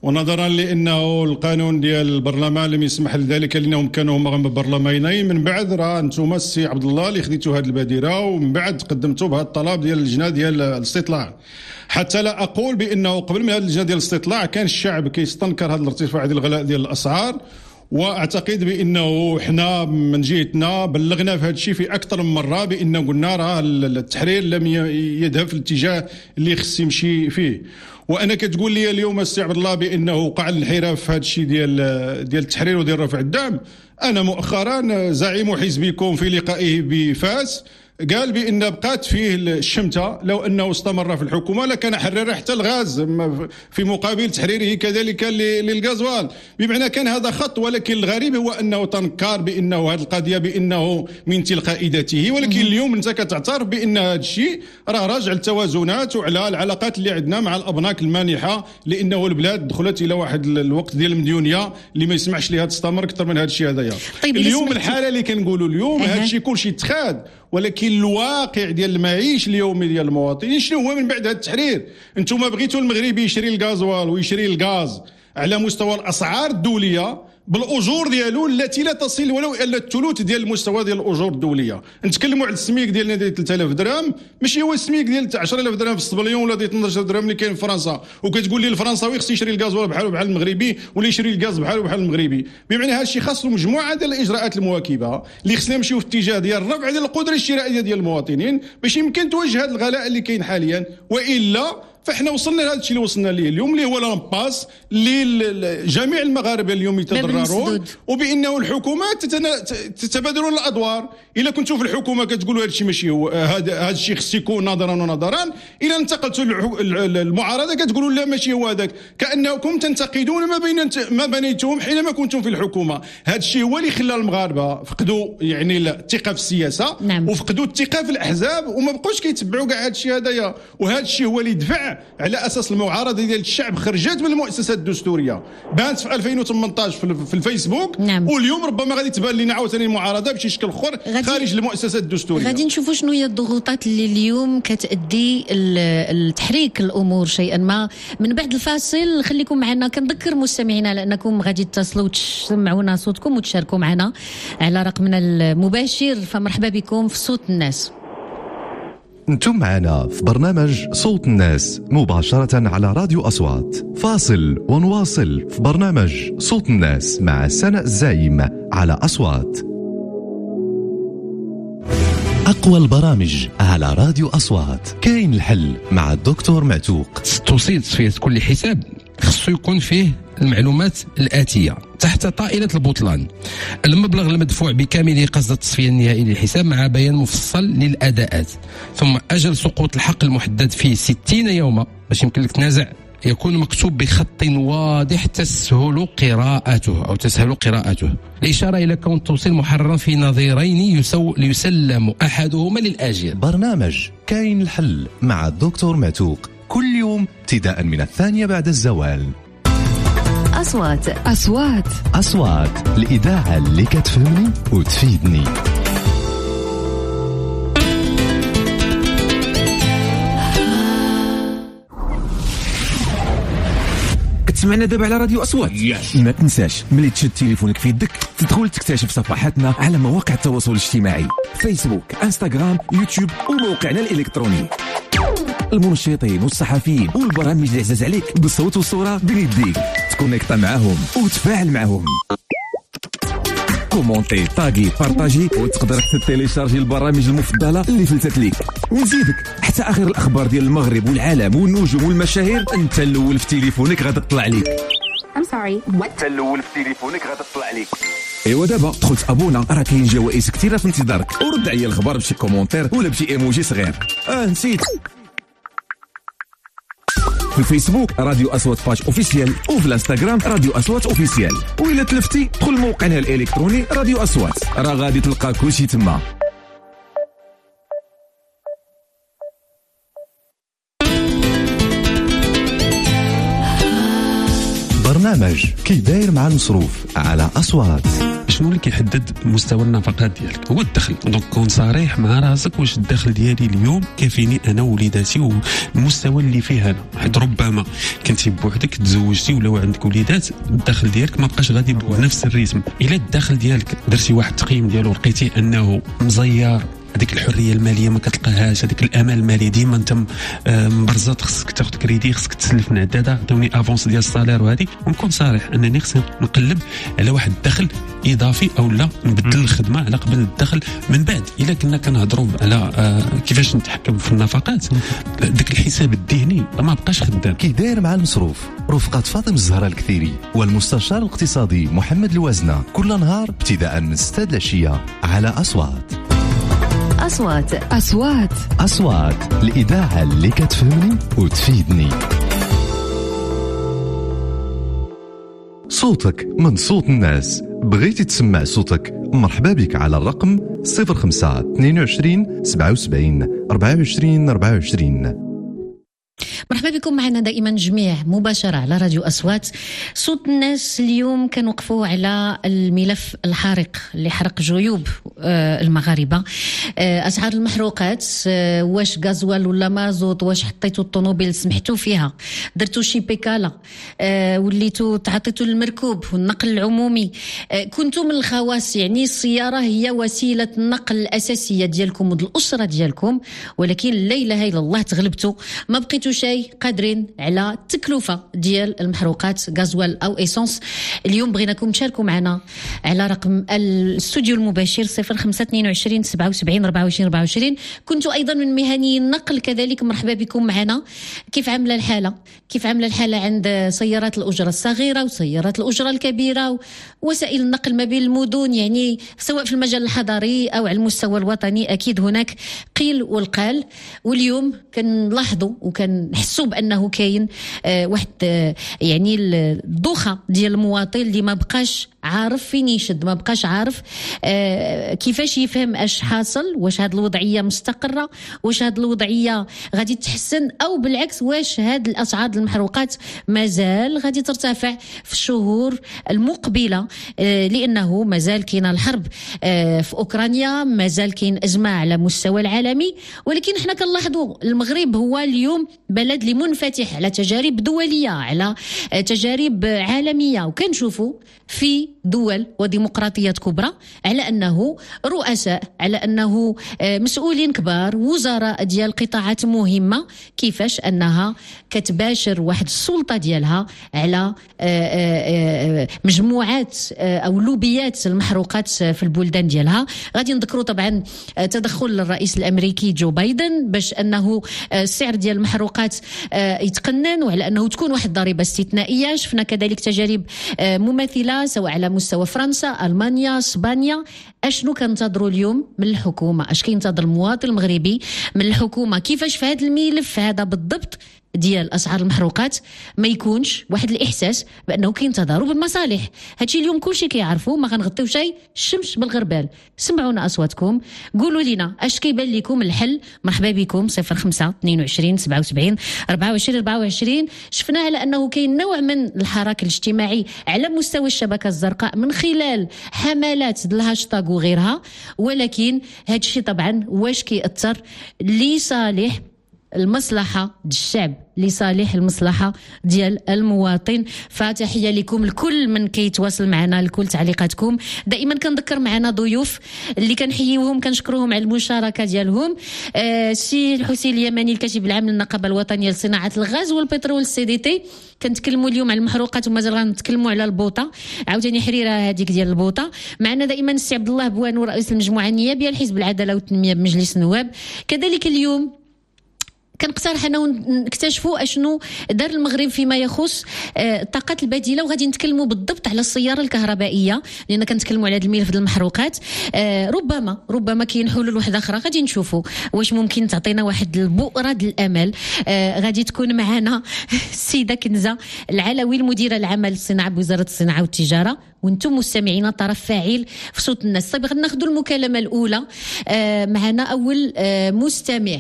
ونظرا لانه القانون ديال البرلمان لم يسمح لذلك لانهم كانوا هما برلمانيين. من بعد راه انتم السي عبد الله اللي خديتوا هذه البادره ومن بعد قدمتوا بهذا الطلب ديال اللجنه ديال الاستطلاع. حتى لا اقول بانه قبل من هذه اللجنه ديال الاستطلاع كان الشعب كيستنكر هذا الارتفاع ديال الغلاء ديال الاسعار، واعتقد بانه حنا من جهتنا بلغنا في هذا الشيء في اكثر من مره بان قلنا راه التحرير لم يذهب في الاتجاه اللي خص يمشي فيه. وانا كتقول لي اليوم السي عبد الله بانه وقع الانحراف في هذا الشيء ديال التحرير وديال رفع الدعم. انا مؤخرا زعيم حزبكم في لقائه بفاس قال بان بقات فيه الشمته لو انه استمر في الحكومه لكان حرر حتى الغاز في مقابل تحريره كذلك للغازوال، بمعنى كان هذا خط. ولكن الغريب هو انه تنكر بانه هذه القضيه بانه من تلقاء ذاته، ولكن اليوم انت كتعترف بان هذا الشيء راه راجع التوازنات وعلى العلاقات اللي عندنا مع الابناك المانحه، لانه البلاد دخلت الى واحد الوقت ديال المديونيه اللي ما يسمحش لها تستمر اكثر من هذا الشيء هذايا. طيب اليوم الحاله اللي كنقولوا اليوم هذا الشيء كلشي اتخاذ، ولكن الواقع ديال المعيش اليومي ديال المواطنين شنو هو من بعد هذا التحرير؟ انتم بغيتوا المغربي يشري الغازوال ويشري الغاز على مستوى الاسعار الدوليه بالاجور ديالو التي لا تصل ولو الا الثلث ديال المستوى ديال الاجور الدوليه. نتكلموا على السميك ديالنا ديال 3000 درهم، ماشي هو السميك ديال 10000 درهم في الصبليون ولا ديال 12000 درهم اللي كاين في فرنسا. وكتقول لي الفرنساوي خصو يشري الغازوال بحالو بحال المغربي ولا يشري الغاز بحالو بحال المغربي. بمعنى هذا الشيء خاصو مجموعه ديال الاجراءات المواكبه اللي خصنا نمشيو في اتجاه ديال الرفع ديال القدره الشرائيه ديال المواطنين باش يمكن تواجه هذا الغلاء اللي كاين حاليا. والا فاحنا وصلنا لهذا الشيء اللي وصلنا ليه اليوم اللي هو لامباس اللي جميع المغاربه اليوم يتضررون، وبانه الحكومات تتبادلون الادوار. الا كنتوا في الحكومه كتقولوا هذا الشيء ماشي هو هذا الشيء خص يكون نظرا ونظرا، الا انتقلتوا المعارضه كتقولوا لا ماشي هو هذاك، كانكم تنتقدون ما بنيتم حينما كنتم في الحكومه. هذا الشيء هو اللي خلى المغاربه فقدوا يعني الثقه في السياسه. نعم. وفقدوا الثقه في الاحزاب وما بقوش كيتبعوا كاع هذا الشيء هذايا. وهذا الشيء هو اللي دفع على اساس المعارضه ديال الشعب خرجت من المؤسسات الدستوريه، بانت في 2018 في الفيسبوك. نعم. واليوم ربما غادي تبان لنا عاوتاني المعارضه بشي شكل اخر خارج المؤسسات الدستوريه. غادي نشوفوا شنو هي الضغوطات اللي اليوم كتادي لتحريك الامور شيئا ما. من بعد الفاصل خليكم معنا. كنذكر مستمعينا لانكم غادي تتصلوا وتسمعونا صوتكم وتشاركوا معنا على رقمنا المباشر، فمرحبا بكم في صوت الناس. انتم معنا في برنامج صوت الناس مباشرة على راديو أصوات. فاصل ونواصل في برنامج صوت الناس مع سناء الزعيم على أصوات. أقوى البرامج على راديو أصوات. كاين الحل مع الدكتور معتوق. توصيل تصفية كل حساب خصو يكون فيه المعلومات الآتية تحت طائلة البطلان: المبلغ المدفوع بكامل قصد التصفية النهائي للحساب مع بيان مفصل للأداءات، ثم أجل سقوط الحق المحدد فيه 60 يوما باش يمكن لك تنازع، يكون مكتوب بخط واضح تسهل قراءته. الإشارة إلى كون التوصيل محررا في نظيرين ليسلم أحدهما للآجر. برنامج كاين الحل مع الدكتور معتوق كل يوم ابتداء من 2 بعد الزوال. أصوات الإذاعة اللي كتفهمني وتفيدني. كتسمعنا دابا على راديو أصوات. ما تنساش ملي تشد تليفونك في يدك تدخل تكتشف صفحاتنا على مواقع التواصل الاجتماعي: فيسبوك، انستغرام، يوتيوب وموقعنا الإلكتروني. المنشطين والصحفيين والبرامج اللي عزاز عليك بالصوت والصورة بين يديك، تكونيكتا معاهم وتفاعل معاهم. كومونتي، طاغي، بارطاجي، وتقدر حتى تيليشارجي البرامج المفضلة اللي فلتت ليك. ونزيدك حتى آخر الأخبار ديال المغرب والعالم والنجوم والمشاهير أنت الأول في تليفونك غادي تطلع ليك. أنت الأول في تليفونك غادي تطلع ليك. ايوا دابا دخلت ابونا، راه كاين جوائز كثيره في انتظارك، ورد عليا الخبر بشي كومونتير ولا بشي ايموجي صغير. نسيت. في الفيسبوك راديو أصوات باج اوفيسيال، وفي الانستغرام راديو أصوات اوفيسيال، وإلا تلفتي دخل موقعنا الالكتروني راديو أصوات، راه غادي تلقى كلشي تما. برنامج كي داير مع المصروف على أصوات. شنو اللي كيحدد مستوى النفقات ديالك؟ هو الدخل. دونك كون صريح مع راسك، واش الدخل ديالي اليوم كافيني انا ووليداتي والمستوى اللي فيه انا؟ حيت ربما كنتي بوحدك تزوجتي ولا عندك وليدات، الدخل ديالك ما بقاش غادي بنفس الريتم. الا الدخل ديالك درتي واحد التقييم ديالو لقيتي انه مزيار، هذيك الحريه الماليه ما كتلقاهاش، هذيك الامان المالي ديما انت مبرزط، خصك تاخذ كريدي، خصك تسلف من عداده، عطوني افونس ديال الصالير وهذه، ونكون صريح انني خصني نقلب على واحد الدخل اضافي او لا نبدل الخدمه على قبل الدخل. من بعد الا كنا كنهضروا على كيفاش نتحكم في النفقات، داك الحساب الذهني ما بقاش خدام. كي داير مع المصروف رفقة فاطم الزهراء الكثيري والمستشار الاقتصادي محمد الوازنة، كل نهار ابتداء من 6 العشية على أصوات. أصوات الإذاعة اللي كتفهمني وتفيدني. صوتك من صوت الناس، بغيتي تسمع صوتك؟ مرحبا بك على الرقم 05 22 77 24 24. مرحبا بكم معنا دائما جميع مباشرة على راديو أصوات صوت الناس. اليوم كنوقفوا على الملف الحارق اللي حرق جيوب المغاربة، أسعار المحروقات، واش غازوال ولا مازوت، واش حطيتوا الطوموبيل سمحتوا فيها، درتوا شي بيكالا، وليتوا تعطيتوا للمركوب والنقل العمومي، كنتوا من الخواص، يعني السيارة هي وسيلة النقل الأساسية ديالكم والأسرة ديالكم، ولكن لا إله إلا الله تغلبتوا، ما بقيتوا شيء قادرين على التكلفة ديال المحروقات غازوال أو إيسانس. اليوم بغيناكم تشاركوا معنا على رقم الاستوديو المباشر 0522 77 24 24. كنتوا أيضا من مهني النقل كذلك، مرحبا بكم معنا. كيف عاملة الحالة؟ كيف عاملة الحالة عند سيارات الأجرة الصغيرة وسيارات الأجرة الكبيرة ووسائل النقل ما بين المدن، يعني سواء في المجال الحضري أو على المستوى الوطني؟ أكيد هناك قيل والقال، واليوم كنلاحظوا وكنحسوا بأنه كاين واحد يعني الضوخة ديال المواطن اللي ما بقاش عارف فين يشد، ما بقاش عارف كيفاش يفهم اش حاصل، واش هاد الوضعية مستقرة، واش هاد الوضعية غادي تحسن، او بالعكس واش هاد الاسعار المحروقات مازال غادي ترتفع في الشهور المقبلة، لانه مازال كاين الحرب في اوكرانيا، مازال كاين ازمة على مستوى العالمي. ولكن احنا كنلاحظوا المغرب هو اليوم بلد اللي منفتح على تجارب دولية، على تجارب عالمية، وكنشوفوا في دول وديمقراطيات كبرى على أنه رؤساء، على أنه مسؤولين كبار، وزراء ديال قطاعات مهمة، كيفاش أنها كتباشر واحد السلطة ديالها على مجموعات أو لوبيات المحروقات في البلدان ديالها. غادي نذكروا طبعا تدخل الرئيس الأمريكي جو بايدن باش أنه السعر ديال المحروقات يتقنن، وعلى أنه تكون واحد ضريبة استثنائية. شفنا كذلك تجارب مماثلة سواء على مستوى فرنسا، ألمانيا، اسبانيا. اشنو كنتظروا اليوم من الحكومة؟ اش كينتظر المواطن المغربي من الحكومة؟ كيفاش في هذا الملف هذا بالضبط ديال اسعار المحروقات ما يكونش واحد الاحساس بانه كينتظروا بالمصالح؟ هادشي اليوم كلشي كيعرفوا، ما غنغطيو شيء الشمس بالغربال. سمعونا اصواتكم، قولوا لنا اش كيبان لكم الحل. مرحبا بكم 05 22 77 24 24. شفنا على انه كاين نوع من الحراك الاجتماعي على مستوى الشبكه الزرقاء من خلال حملات الهاشتاغ وغيرها، ولكن هادشي طبعا واش كيأثر لصالح المصلحة ديال الشعب، لصالح المصلحة ديال المواطن؟ فتحية لكم الكل من كيتواصل معنا، الكل تعليقاتكم. دائما كنذكر معنا ضيوف اللي كنحييوهم كنشكروهم على المشاركة ديالهم. السي الحسين اليماني الكاتب العام للنقابة الوطنية لصناعة الغاز والبترول CDT. كنتكلموا اليوم على المحروقات ومازال غنتكلموا على البوطة، عاوتاني حريرة هذيك ديال البوطة. معنا دائما السي عبد الله بوانو رئيس المجموعة النيابية لحزب العدالة والتنمية بمجلس النواب. كذلك اليوم كنقترح انه نكتشفوا اشنو دار المغرب فيما يخص الطاقات البديله، وغادي نتكلموا بالضبط على السياره الكهربائيه، لان كنتكلموا على هذا الملف ديال المحروقات. ربما كاين حلول واحده اخرى، غادي نشوفوا واش ممكن تعطينا واحد البؤره ديال الامل. غادي تكون معنا السيده كنزه العلوي المديره العامه للصناعه بوزاره الصناعه والتجاره، وانتم مستمعين طرف فاعل في صوت الناس. طيب غادي ناخذوا المكالمه الاولى. معنا اول مستمع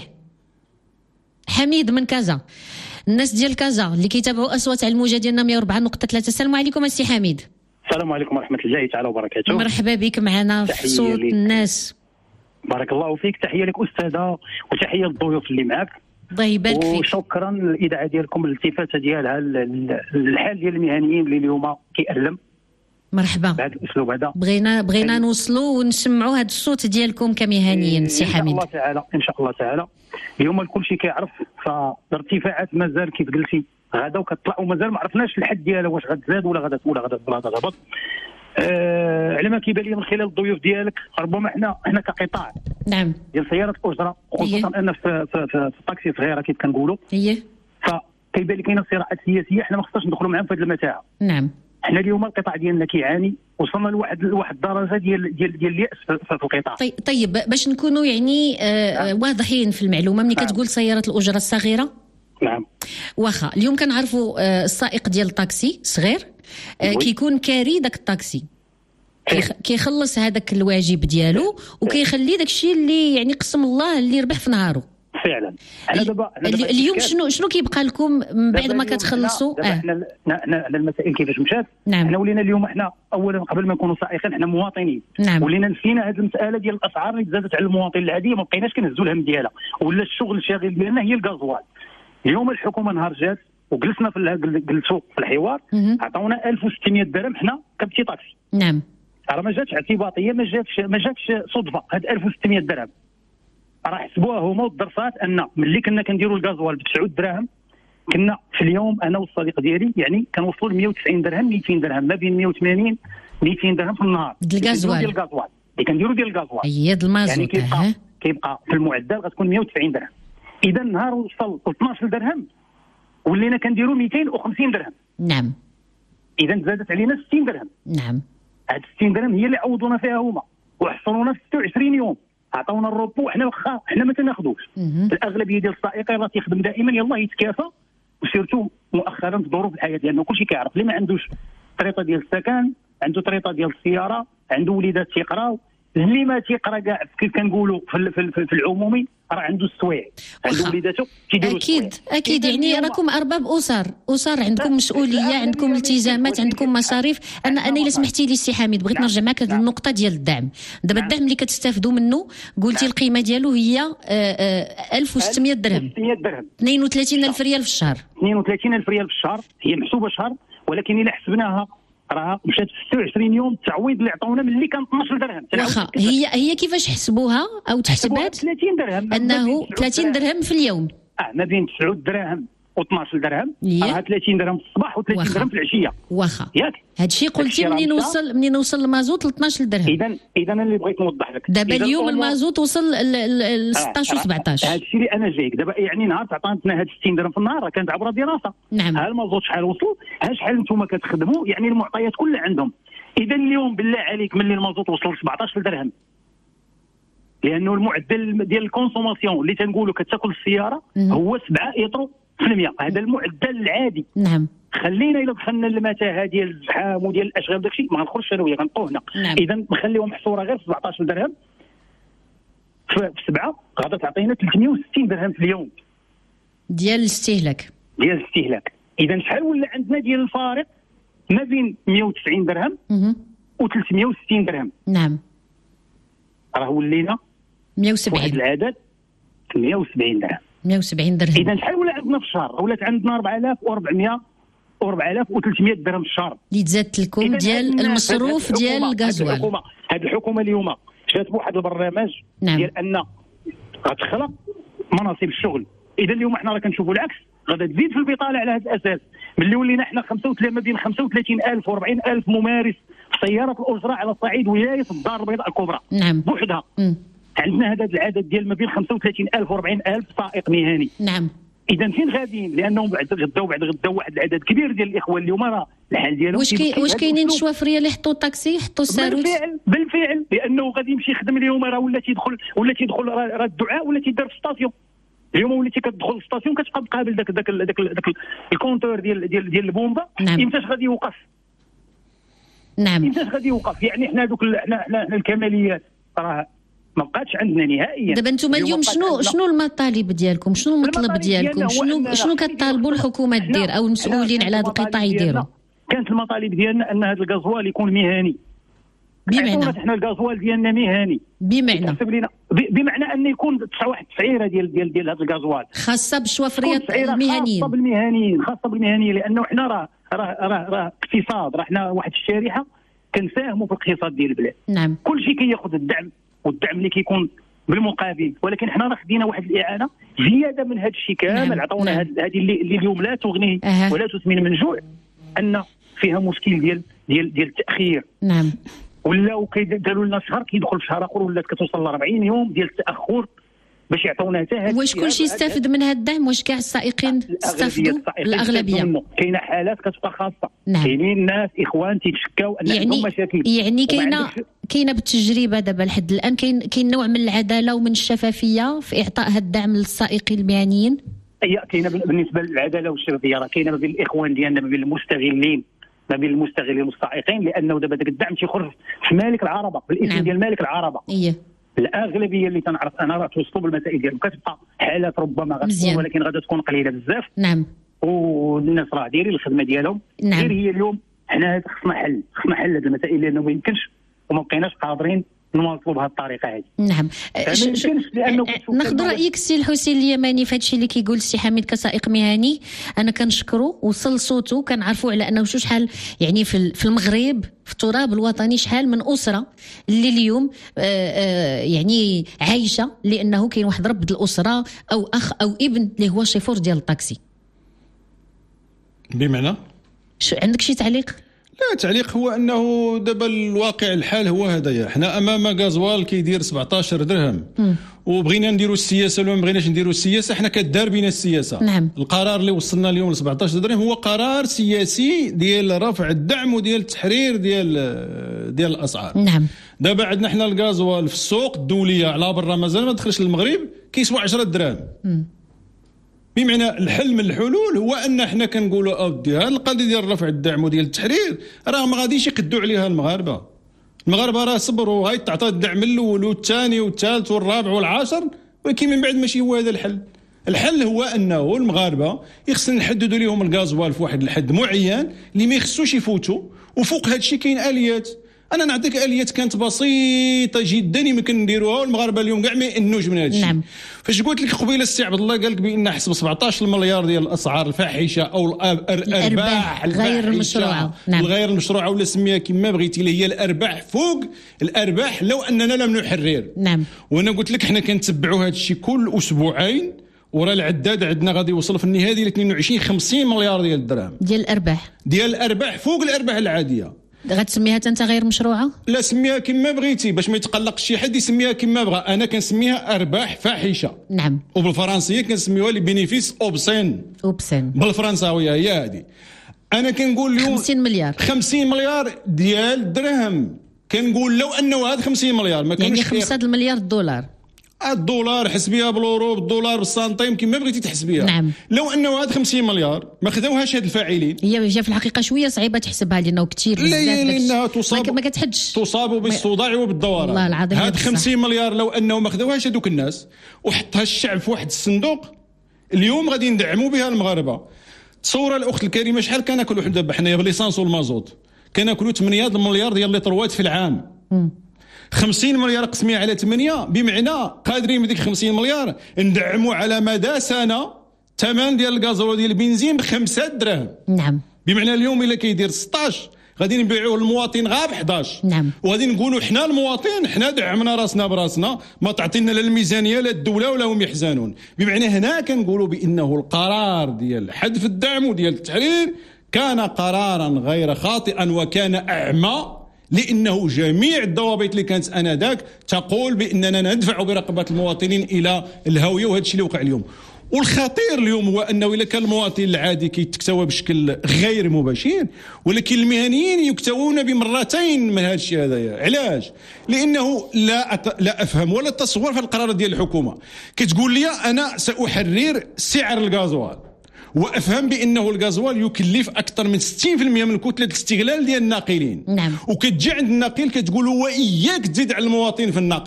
حميد من كازا. الناس ديال كازا اللي كيتابعوا اصوات على الموجه ديالنا 104.3. السلام عليكم السي حميد. السلام عليكم ورحمه الله تعالى وبركاته. مرحبا بك معنا في صوت الناس. بارك الله فيك، تحيه لك استاذه وتحيه للضيوف اللي معك. الله يبارك فيك. وشكرا للاذاعه ديالكم الالتفاته ديالها الحال ديال المهنيين اللي اليوم كيألم. مرحبا. بهذا الاسلوب هذا بغينا نوصلوا ونسمعوا هذا الصوت ديالكم كمهنيين سي حميد. ان شاء الله تعالى اليوم الكل شيء كيعرف، فالارتفاعات مازال كيف قلتي غدا وكتطلع ومازال ما عرفناش الحد ديالها واش غتزاد ولا غتهبط. على ما كيبان لي من خلال الضيوف ديالك ربما احنا كقطاع نعم ديال سيارات الاجره، خصوصا ان في الطاكسي صغيره كيف كنقولوا فكيبان لي كاينه صراعات سياسيه احنا ما خصناش ندخلوا معاهم في هذه المتاعه. نعم احنا اليوم القطاع ديالنا كيعاني، وصلنا لواحد الدرجه ديال الياس في القطاع. طيب باش نكونوا يعني واضحين في المعلومه، ملي كتقول سيارات الاجره الصغيره نعم واخا اليوم كنعرفوا السائق ديال الطاكسي صغير كيكون كاري داك الطاكسي كيخلص هذاك الواجب ديالو وكيخلي داك الشيء اللي يعني قسم الله اللي ربح في نهاره فعلا. اليوم شنو كيبقى لكم من بعد ما كتخلصوا؟ احنا المسائل كيفاش مشات. نعم. احنا ولينا اليوم احنا اولا قبل ما نكونوا سائقين احنا مواطنين. نعم. ولينا نسينا هذه المساله ديال الاسعار اللي تزادت على المواطن العادي، ما بقيناش كنهزوا الهم ديالها، ولا الشغل الشاغل ديالنا هي الغازوال. اليوم الحكومه نهار جات وجلسنا جلسوا في الحوار عطاونا 1600 درهم حنا كبتي طاكسي. نعم. راه ما جاتش اعتباطيه، ما جاتش صدفه. هاد 1600 درهم راه حسبوها هما والدراسات ان ملي كنا كنديروا الغازوال ب 9 دراهم كنا في اليوم انا والصديق ديالي يعني كنوصلوا ل 190 درهم 200 درهم، ما بين 180 200 درهم في النهار الغازوال ديال الغازوال اللي كنديروا ديال الغازوال. هي المازوت يعني كيبقى في المعدل غتكون 190 درهم. اذا النهار وصل 12 درهم ولينا كنديروا 250 درهم. نعم. اذا زادت علينا 60 درهم. نعم. هاد 60 درهم هي اللي عوضونا فيها هما وحصرونا في 26 يوم، عطاونا الروبو. حنا واخا حنا ما تناخذوش. الاغلبيه ديال السائقين راه تيخدم دائما يلاه يتكافى، وسيرتو مؤخرا في ظروف الحياه ديالنا كلشي كيعرف اللي ما عندوش طريقه ديال السكن، عنده طريقه ديال السياره، عنده وليدات تيقراو، اللي ما تيقرا كاع كيف كنقولوا في العمومي راه عنده السوايع، عنده وليداته تيديروا اكيد يعني راكم ارباب اسر عندكم مسؤوليه، عندكم التزامات، عندكم مصاريف. انا الا سمحتي لي سي حميد بغيت نرجع معك هذه النقطه ديال الدعم. دابا الدعم اللي كتستافدوا منه قلتي القيمه ديالو هي 1600 درهم 32000 ريال في الشهر. 32000 ريال في الشهر هي محسوبه شهر، ولكن الا حسبناها راه مشات 26 يوم التعويض اللي عطاونا ملي كان 12 درهم. واخا هي كيفاش حسبوها او تحسبات 30 درهم انه 30 درهم في اليوم. ما بين 9 درهم و12 درهم راه 30 درهم في الصباح و30 درهم في العشيه. واخا ياك هادشي قلتي منين نوصل المازوت ل 12 درهم. اذا اللي بغيت نوضح لك دابا اليوم المازوت وصل ل 16 و 17. هادشي اللي انا جايك دابا يعني نهار عطاتنا هاد 60 درهم في النهار راه كانت عبره دراسه. نعم. ها المازوت شحال وصل، ها شحال نتوما كتخدموا، يعني المعطيات كلها عندهم. اذا اليوم بالله عليك ملي المازوت وصل ل 17 درهم، لانه المعدل ديال الكونسوماسيون اللي تنقولوا كتاكل السياره هو 7 يطرو في المية، هذا المعدل العادي. نعم. خلينا الا دخلنا للمتاهه ديال الزحام وديال الاشغال داكشي ما غنخرجش انا وياه غنبقاو هنا. نعم. اذا نخليهم محصوره غير في 17 درهم في 7 غادا تعطينا 360 درهم في اليوم ديال الاستهلاك. اذا شحال ولا عندنا ديال الفارق ما بين 190 درهم و 360 درهم. نعم. راه ولينا 170 واحد العدد 170 درهم. 170 درهم. اذا شحال ولا عندنا في الشهر؟ ولات عندنا 4400 و 4300 درهم في الشهر اللي تزادت لكم ديال المصروف ديال الغازوال. هذه الحكومه اليوم جات بواحد البرنامج. نعم. ديال ان غتخلق مناصب الشغل. اذا اليوم حنا راه كنشوفوا العكس، غادا تزيد في البطاله على هذا الاساس. ملي ولينا حنا 35 ما بين 35000 و 40000 ممارس في سياره الاجره على صعيد ولايه الدار البيضاء الكبرى. نعم. بوحدها. عندنا هذا العدد ديال ما بين 35000 و 40000 سائق مهني. نعم. اذا فين غاديين؟ لانهم بعد غدا واحد العدد كبير ديال الاخوه اليوم راه الحال ديالهم واش كاينين الشوافريه اللي حطوا الطاكسي حطوا الساروت؟ بالفعل لانه غادي يمشي يخدم اليوم راه ولا تيدخل راه الدعاء ولا تيدار في الستاسيون. اليوم وليتي كتدخل للستاسيون كتبقى مقابل داك الكونتور ديال البومبا. نعم. امتاش غادي يوقف؟ نعم. امتاش غادي يوقف؟ يعني حنا دوك حنا الكماليات راه ما بقاتش عندنا نهائيا. دابا نتوما اليوم شنو المطالب ديالكم؟ شنو المطلب ديالكم؟ شنو كطالبوا الحكومه دير او المسؤولين على هذا القطاع يديروا؟ كانت المطالب ديالنا ان هذا الغازوال يكون مهني. بمعنى احنا الغازوال ديالنا مهني، بمعنى انه يكون واحد التسعيره ديال هذا الغازوال خاصه بالشوافريات المهنيين، خاصه بالمهنيين، لانه احنا راه اقتصاد، احنا واحد الشريحه كنساهموا في الاقتصاد ديال البلاد. نعم. كل شيء كياخذ الدعم، والدعم اللي كيكون بالمقابل، ولكن حنا راه خدينا واحد الاعانه زياده من هذا الشيء كامل. عطونا هذه اللي اليوم لا تغني ولا تسمن من جوع، ان فيها مشكل ديال التاخير. نعم. ولاو قالوا لنا شهر كيدخل في شهر اخر، ولات كتوصل ل 40 يوم ديال التاخر باش يعطونا حتى هذا. واش كلشي يستافد من هذا الدعم؟ واش كاع السائقين استافدوا؟ الاغلبيه. كاينه حالات كتبقى خاصه. نعم. كاينين ناس اخوان تيتشكاو ان عندهم مشاكل. يعني كاينه بالتجربه دابا لحد الان كاين نوع من العداله ومن الشفافيه في اعطاء هذا الدعم للسائقين المهنيين. هي كاينه بالنسبه للعداله والشفافيه، راه كاينه ما بين الاخوان ديالنا، ما بين المستغلين والسائقين، لانه دابا داك الدعم تيخرج في مالك العربه، بالاسم ديال مالك العربه. الاغلبيه اللي تنعرف انا راه توصلوا بالمسائل ديالهم، كتبقى حالات ربما غتكون، ولكن غادا تكون قليله بزاف. نعم. والناس راه دايرين الخدمه ديالهم. نعم. غير هي اليوم حنا خصنا حل هذه المسائل، لانه ما يمكنش وما بقيناش قادرين نواصلوا بهذه الطريقه هذه. نعم. ناخذ رايك السي الحسين اليماني في هذا الشيء اللي كيقول السي حميد كسائق مهني. انا كنشكره، وصل صوته، كنعرفوا على انه شحال يعني في المغرب في التراب الوطني شحال من اسره اللي اليوم يعني عايشه، لانه كاين واحد رب الاسره او اخ او ابن اللي هو شيفور ديال الطاكسي. بمعنى عندك شي تعليق؟ لا، تعليق هو انه دابا الواقع الحال هو هذايا. حنا امام غازوال كيدير 17 درهم، وبغينا نديروا السياسه ولا ما بغيناش نديروا السياسه، حنا كدار بينا السياسه. نعم. القرار اللي وصلنا اليوم ل 17 درهم هو قرار سياسي ديال رفع الدعم وديال التحرير ديال الاسعار. نعم. دابا عندنا حنا الغازوال في السوق الدوليه على برا مازال ما دخلش للمغرب كيسوى 10 دراهم. بمعنى الحل من الحلول هو ان احنا كنقولوا اودي هذه القضيه ديال رفع الدعم وديال التحرير راه ما غاديش يقدوا عليها المغاربه راه صبروا، هاي تعطى الدعم الاول والثاني والثالث والرابع والعاشر، ولكن من بعد ماشي هو هذا الحل. الحل هو انه المغاربه يخصنا نحددوا لهم الغازوال في واحد الحد معين اللي ما يخصوش يفوتوا، وفوق هذا الشيء كاين اليات. انا نعطيك اليات كانت بسيطه جدا يمكن نديروها، والمغاربه اليوم كاع ما يأنوش من هذا الشيء. نعم. فاش قلت لك قبيله السي عبد الله قال لك بان حسب 17 مليار ديال الاسعار الفاحشه او الارباح غير المشروعه. نعم. الغير المشروعه ولا سميها كما بغيتي، اللي هي الارباح فوق الارباح لو اننا لم نحرر. نعم. وانا قلت لك حنا كنتبعوا هذا الشيء كل اسبوعين، وراه العداد عندنا غادي يوصل في النهايه ديال 22 50 مليار ديال الدراهم ديال الارباح فوق الارباح العاديه. غتسميها انت غير مشروعه؟ لا، سميها كما بغيتي باش ما يتقلقش شي حد، يسميها كما بغى. انا كنسميها ارباح فاحشه. نعم. وبالفرنسيه كنسميوها لي بينيفيس اوبسين بالفرنساويه هي هذه. انا كنقول اليوم 50 مليار ديال الدرهم. كنقول لو انه هذا 50 مليار ما كانش يعني 5 المليار دولار. الدولار حسبيها بالورو، بالدولار بالسنتيم، كما بغيتي تحسبيها. نعم. لو انه هذا 50 مليار ما خذوهاش هاد الفاعلين. هي في الحقيقه شويه صعيبه تحسبها لانه كثير بزاف. لا، لانها تصاب ما كتحدش، تصاب بالصداع وبالدوران. والله العظيم هاد 50 مليار لو انه ما خذوهاش هذوك الناس وحطها الشعب في واحد الصندوق، اليوم غادي ندعموا بها المغاربه. تصور الاخت الكريمه شحال كناكلوا دابا حنايا بالليسانس والمازوت، كناكلوا 8 مليار ديال الليتروات في العام. 50 مليار قسميه على 8 بمعنى قادرين بديك 50 مليار ندعموا على مدى سنه ثمن ديال الغازول ديال البنزين ب5 دراهم. نعم. بمعنى اليوم الا كيدير 16 غادي نبيعوه للمواطن غا ب 11. نعم. وغادي نقولوا حنا المواطن حنا دعمنا راسنا براسنا، ما تعطينا لا الميزانيه لا الدوله ولا هم يحزنون. بمعنى هنا كنقولوا بانه القرار ديال حذف الدعم وديال التحرير كان قرارا غير خاطئا وكان اعمى، لانه جميع الضوابط اللي كانت انذاك تقول باننا ندفع برقبه المواطنين الى الهاويه، وهذا الشيء اللي وقع اليوم. والخطير اليوم هو انه الا كان المواطن العادي كيتكتوى بشكل غير مباشر، ولكن المهنيين يكتوون بمرتين من هذا الشيء هذايا. علاش؟ لانه لا افهم ولا تصور في القرار ديال الحكومه كتقول لي انا ساحرر سعر الغازوال، وافهم بانه الغازوال يكلف اكثر من 60% من كتله الاستغلال ديال الناقلين. نعم. وكتجي عند الناقل كتقول واياك تزيد على المواطن في النقل،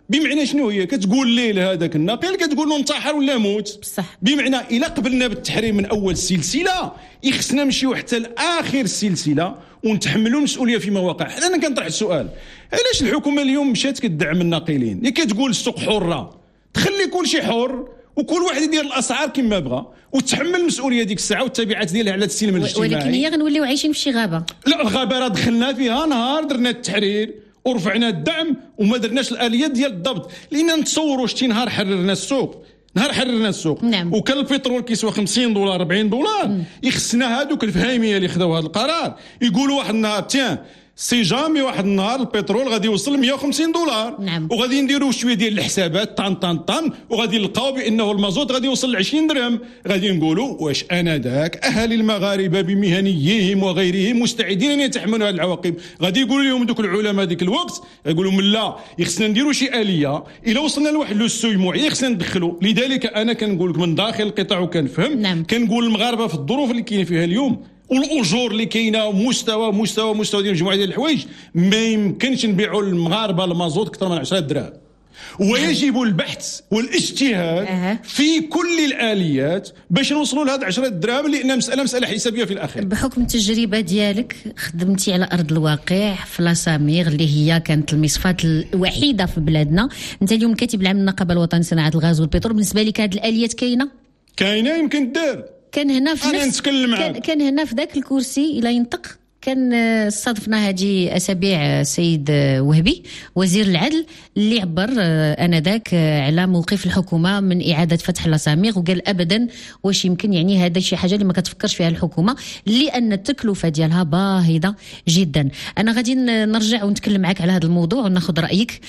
بمعنى شنو هي؟ كتقول ليه لهذاك الناقل كتقول له انتحر ولا موت بصح. بمعنى الا قبلنا بالتحريم من اول السلسله يخصنا نمشيو حتى لاخر السلسله ونتحملوا المسؤوليه فيما وقع. انا كنطرح السؤال، علاش الحكومه اليوم مشات كتدعم الناقلين؟ اللي كتقول السوق حره، تخلي كل شيء حر وكل واحد يدير الاسعار كما بغى وتحمل المسؤوليه ديك الساعه والتبعات ديالها على السلم الاجتماعي. ولكن هي غنوليو عايشين في شي غابه. لا، الغابه راه دخلنا فيها نهار درنا التحرير ورفعنا الدعم وما درناش الاليات ديال الضبط، لان نتصوروا شتي نهار حررنا السوق، نعم. وكان البترول كيسوى $50 $40 يخصنا هذوك الفهايميه اللي خداو هذا القرار يقولوا واحد النهار تيان سي جامي واحد النهار البترول غادي يوصل $150. نعم. وغادي نديروا شويه ديال الحسابات طن وغادي نلقاو بانه المازوت غادي يوصل ل$20. غادي نقولوا واش انذاك اهالي المغاربه بمهنيهم وغيرهم مستعدين ان يتحملوا هذه العواقب؟ غادي يقولوا لهم دوك العلماء ذيك الوقت يقولوا من لا يخصنا نديروا شي اليه، الا وصلنا لواحد لو سوي معين خصنا ندخلوا. لذلك انا كنقول لك من داخل القطاع وكنفهم. نعم. كنقول المغاربه في الظروف اللي كاين فيها اليوم والاجور اللي كاينه مستوى ديال مجموعه ديال الحوايج ما يمكنش نبيعوا للمغاربه المازوت اكثر من 10 دراهم. ويجب البحث والاجتهاد في كل الاليات باش نوصلوا لهاد 10 دراهم، لان مساله حسابيه في الاخير. بحكم التجربه ديالك خدمتي على ارض الواقع في لاساميغ اللي هي كانت المصفاة الوحيده في بلادنا، انت اليوم كاتب العام النقابه الوطنيه لصناعه الغاز والبترول، بالنسبه لك هاد الاليات كاينه يمكن دار. كان هنا في أنا نتكلم معاك. كان هنا في ذاك الكرسي الى ينطق كان استضفنا هذه اسابيع سيد وهبي وزير العدل اللي عبر انذاك على موقف الحكومه من اعاده فتح لاساميغ، وقال ابدا واش يمكن يعني هذا شي حاجه اللي ما كتفكرش فيها الحكومه لان التكلفه ديالها باهظه جدا. انا غادي نرجع ونتكلم معك على هذا الموضوع وناخذ رايك.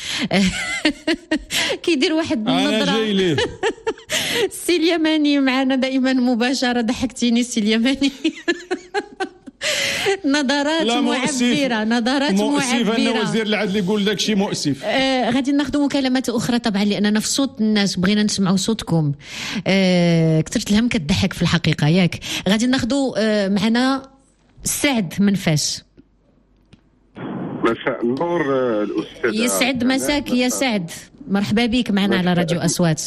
كيدير واحد النظره. انا جاي ليه. السي اليماني معنا دائما مباشره، ضحكتيني السي اليماني. نظرات معبره. مؤسف ان وزير العدل يقول داك الشيء مؤسف. غادي ناخذ مكالمات اخرى طبعا لاننا في صوت الناس بغينا نسمعوا صوتكم. كثرة الهم كتضحك في الحقيقه ياك. غادي ناخذ معنا سعد من فاس. مساء النور الاستاذ. يسعد مساك يا سعد، مرحبا بك معنا على راديو اصوات.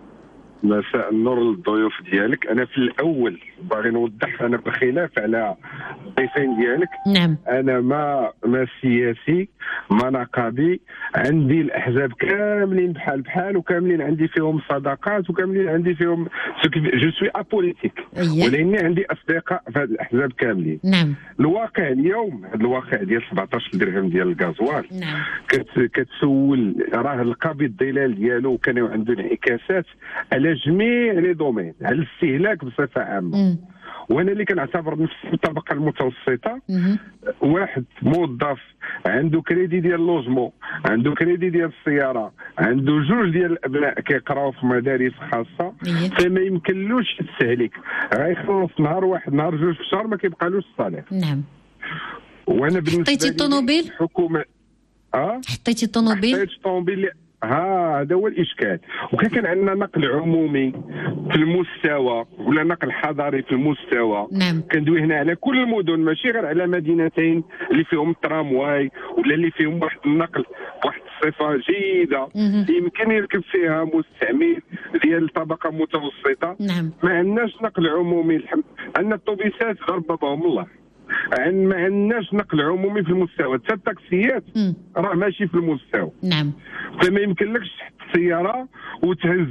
مساء النور للضيوف ديالك. انا في الاول باغي نوضح، انا بخلاف على الضيفين ديالك. نعم. انا ما سياسي ما نقابي، عندي الاحزاب كاملين بحال وكاملين عندي فيهم صداقات وكاملين عندي فيهم جو سوي ابوليتيك، ولكن عندي اصدقاء في هذه الاحزاب كاملين. نعم. الواقع اليوم هذا الواقع ديال 17 درهم ديال الغازوال. نعم. كتسول راه القابض الظلال ديالو كانوا عنده انعكاسات على جميع لي دومين، على الاستهلاك بصفه عامه. وانا اللي كنعتبر نفسي في الطبقه المتوسطه، واحد موظف عنده كريدي ديال اللوجمون، عنده كريدي ديال السياره، عنده جوج ديال الابناء كيقراو في مدارس خاصه، فما يمكنلوش يستهلك، غيخلص نهار واحد نهار جوج في الشهر ما كيبقالوش الصالح. نعم. وانا بالنسبه حطيتي الطوموبيل؟ الحكومه حطيتي الطوموبيل؟ حطيت الطوموبيل. هذا هو الاشكال. وكان عندنا نقل عمومي في المستوى ولا نقل حضاري في المستوى. نعم. كندوي هنا على كل المدن، ماشي غير على مدينتين اللي فيهم الترامواي ولا اللي فيهم واحد النقل بواحد الصفه جيده يمكن يركب فيها مستعمل ديال الطبقه المتوسطه. نعم. ما عندناش نقل عمومي. عندنا الطوبيسات ضربهم الله، ما عندناش نقل عمومي في المستوى، حتى التاكسيات راه ماشي في المستوى. نعم. فما يمكنلكش تحط السياره وتهز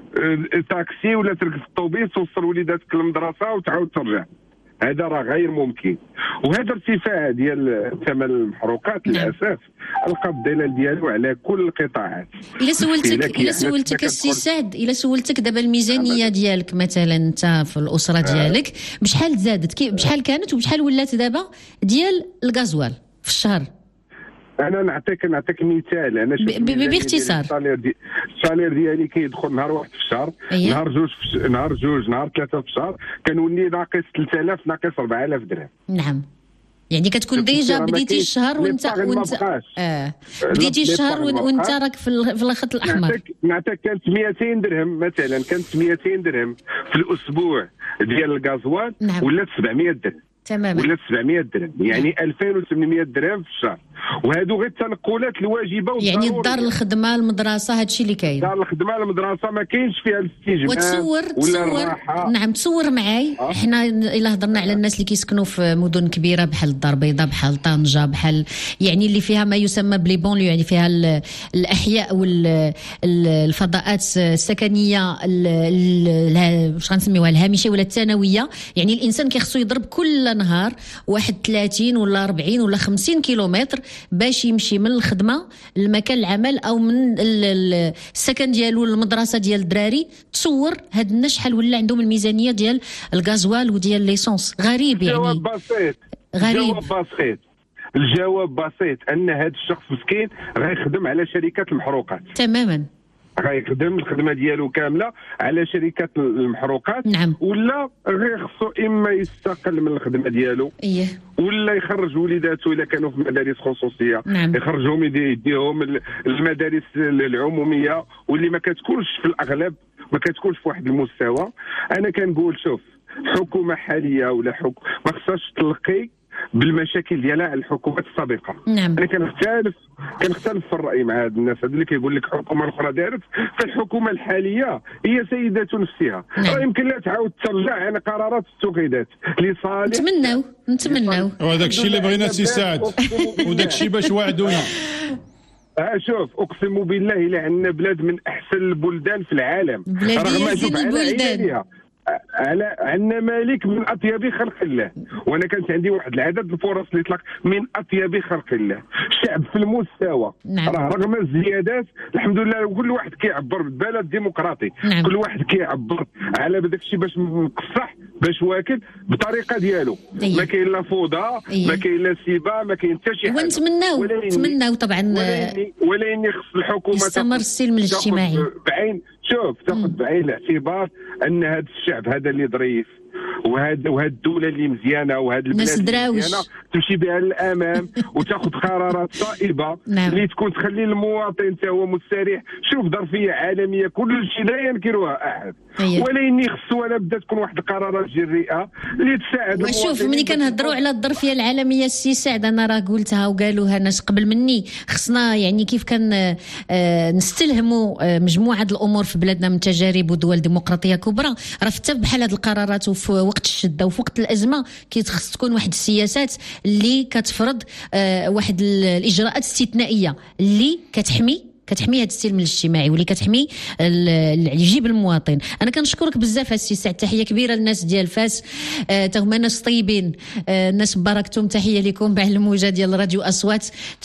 تاكسي ولا تركب الطوبيس توصل وليداتك للمدرسه وتعاود ترجع، هذا راه غير ممكن. وهذا ارتفاع ديال ثمن المحروقات للاسف القى الظلال ديالو على كل القطاعات. الا سولتك السي سعد، الا سولتك دابا الميزانيه ديالك مثلا انت في الاسره ديالك بشحال زادت، بشحال كانت وبشحال ولات دابا ديال الغازوال في الشهر؟ انا نعطيك مثال. انا باختصار السالير ديالي كيدخل نهار واحد في الشهر، نهار جوج نهار ثلاثه في الشهر، كنولي ناقص 3000 ناقص 4000 درهم. نعم. يعني كتكون ديجا بديتي الشهر وانت بديتي الشهر وانت راك في الخط الاحمر. نعطيك كانت 200 درهم مثلا، كانت 200 درهم في الاسبوع ديال الغازوال. نعم. ولات 700 درهم تماما، ولات 700 درهم، يعني 2800 درهم في الشهر. وهادو غير التنقلات الواجبه يعني الدار الخدمه المدرسه هادشي اللي كاين. دار الخدمه المدرسه ما كاينش فيها الاستجمام وتصور نعم تصور معاي. حنا الا هضرنا على الناس اللي كيسكنوا في مدن كبيره بحال الدار البيضاء بحال طنجه بحال يعني اللي فيها ما يسمى بلي بونليو يعني فيها الاحياء والفضاءات السكنيه واش غنسميوها الهامشيه ولا الثانويه. يعني الانسان كيخصو يضرب كل نهار واحد 30 ولا 40 ولا 50 كيلومتر باش يمشي من الخدمه لمكان العمل او من السكن ديالو للمدرسه ديال الدراري. تصور هاد الناس شحال ولا عندهم الميزانيه ديال الغازوال وديال ليسونس. غريب يعني. جواب بسيط. غريب. الجواب بسيط ان هذا الشخص مسكين غيخدم على شركات المحروقات تماما. غيخدم الخدمه ديالو كامله على شركات المحروقات. نعم. ولا غير خصو اما يستقل من الخدمه ديالو ولا يخرج وليداته الا كانوا في مدارس خصوصيه. نعم. يخرجهم يديهم المدارس العموميه واللي ما كتكونش في الاغلب ما كتكونش في واحد المستوى. انا كنقول شوف حكومه حاليه ولا ما خصهاش تلقي بالمشاكل ديالها الحكومات السابقه. نعم. انا كنختلف في الراي مع هاد الناس اللي كيقول لك حكومه اخرى دارت. فالحكومه الحاليه هي سيده نفسها. نعم. يمكن لا تعاود ترجع عن قرارات اتخذت لصالح. نتمناو وهذاك الشيء اللي بغينا سي سعد وداك الشيء باش وعدونا. شوف اقسم بالله الا عندنا بلاد من احسن البلدان في العالم رغم زين البلدان عندنا مالك من اطيب خلق الله. وانا كانت عندي واحد العدد الفرص اللي طلق من اطيب خلق الله. الشعب في المستوى. نعم. رغم الزيادات الحمد لله كل واحد كيعبر ببلد ديمقراطي. نعم. كل واحد كيعبر على بداك الشيء باش مقصح باش واكل بطريقه ديالو. ما كاين لا فوضى. ما كاين لا سيبه ما كاين حتى شي حاجه. ونتمناو طبعا ولا اني خص الحكومه يستمر السلم الاجتماعي تاخذ بعين الاعتبار ان هذا الشعب هذا اللي ظريف وهذا الدوله اللي مزيانه وهذا البلاد اللي مزيانه تمشي بها للامام وتاخذ قرارات صائبه. نعم. اللي تكون تخلي المواطن حتى هو مستريح. شوف ظرفيه عالميه كل شيء لا ينكرها احد. ولا اني خصو ولا بدا تكون واحد القرارات جريئه اللي تساعد. وشوف ملي كنهضروا على الظرفيه العالميه السي سعد انا راه قلتها وقالوها ناس قبل مني. خصنا يعني كيف كان نستلهموا مجموعه الامور في بلادنا من تجارب ودول ديمقراطيه كبرى. راه حتى بحال هذه القرارات وفي وقت الشده وفي وقت الازمه كيتخص تكون واحد السياسات اللي كتفرض واحد الاجراءات استثنائيه اللي كتحمي هذا السلم الاجتماعي واللي كتحمي اللي يجيب المواطن. انا كنشكرك بزاف السي سعد. تحيه كبيره للناس ديال فاس تا هما ناس طيبين الناس باركتهم. تحيه لكم على الموجه ديال راديو اصوات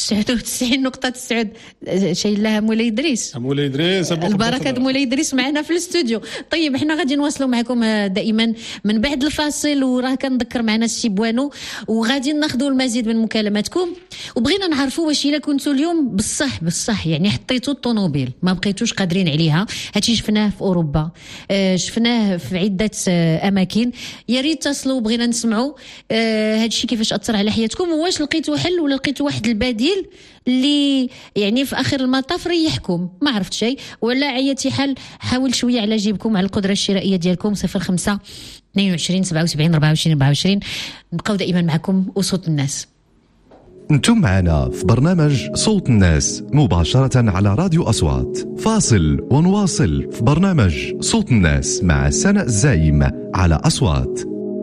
99.9. شي الله مولاي ادريس البركه مولاي ادريس معنا في الاستوديو. طيب احنا غادي نواصلوا معكم دائما من بعد الفاصل وراه كنذكر معنا السي بوانو وغادي ناخذوا المزيد من مكالماتكم. وبغينا نعرفوا واش الا كنتوا اليوم بصح يعني حطيتوا الطوموبيل ما بقيتوش قادرين عليها. هادشي شفناه في اوروبا شفناه في عده اماكن. يا ريت تصلوا بغينا نسمعوا هادشي كيفاش اثر على حياتكم وواش لقيتوا حل ولا لقيتوا واحد البديل اللي يعني في اخر المطاف ريحكم. ما عرفت شيء ولا عيتي حل حاول شويه على جيبكم على القدره الشرائيه ديالكم. 05 22 77 24. نبقاو دائما معكم وصوت الناس. انتم معنا في برنامج صوت الناس مباشرة على راديو أصوات. فاصل ونواصل في برنامج صوت الناس مع سناء الزايم على أصوات.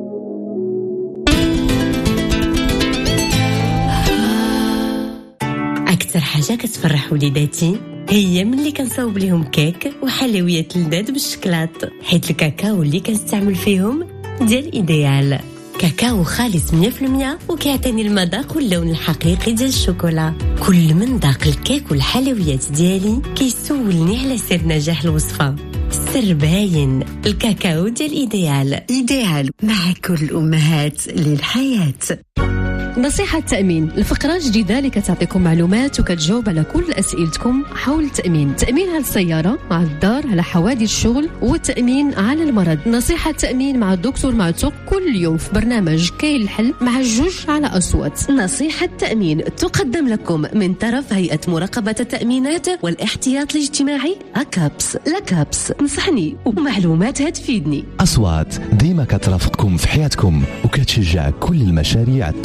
أكثر حاجة كتفرح وليداتي هي ملي كنصاوب ليهم كيك وحلويات لذاذ بالشكلاط حيت الكاكاو اللي كنستعمل فيهم ديال إيديال. كاكاو خالص 100% وكيعطيني المذاق واللون الحقيقي ديال الشوكولا. كل من ذاق الكيك والحلويات ديالي كيسولني على سر نجاح الوصفة. السر باين الكاكاو ديال إيديال مع كل الأمهات للحياة. نصيحة تأمين الفقرة جديدة اللي كتعطيكم معلومات وكتجاوب على كل أسئلتكم حول التأمين. تأمين على السيارة، على الدار، على حوادث الشغل والتأمين على المرض. نصيحة تأمين مع الدكتور معتوق كل يوم في برنامج كاين الحل مع الجوج على أصوات. نصيحة تأمين تقدم لكم من طرف هيئة مراقبة التأمينات والاحتياط الاجتماعي أكابس. لكابس نصحني ومعلوماتها تفيدني. أصوات ديما كترافقكم في حياتكم وكتشجع كل المشاريع الطموحة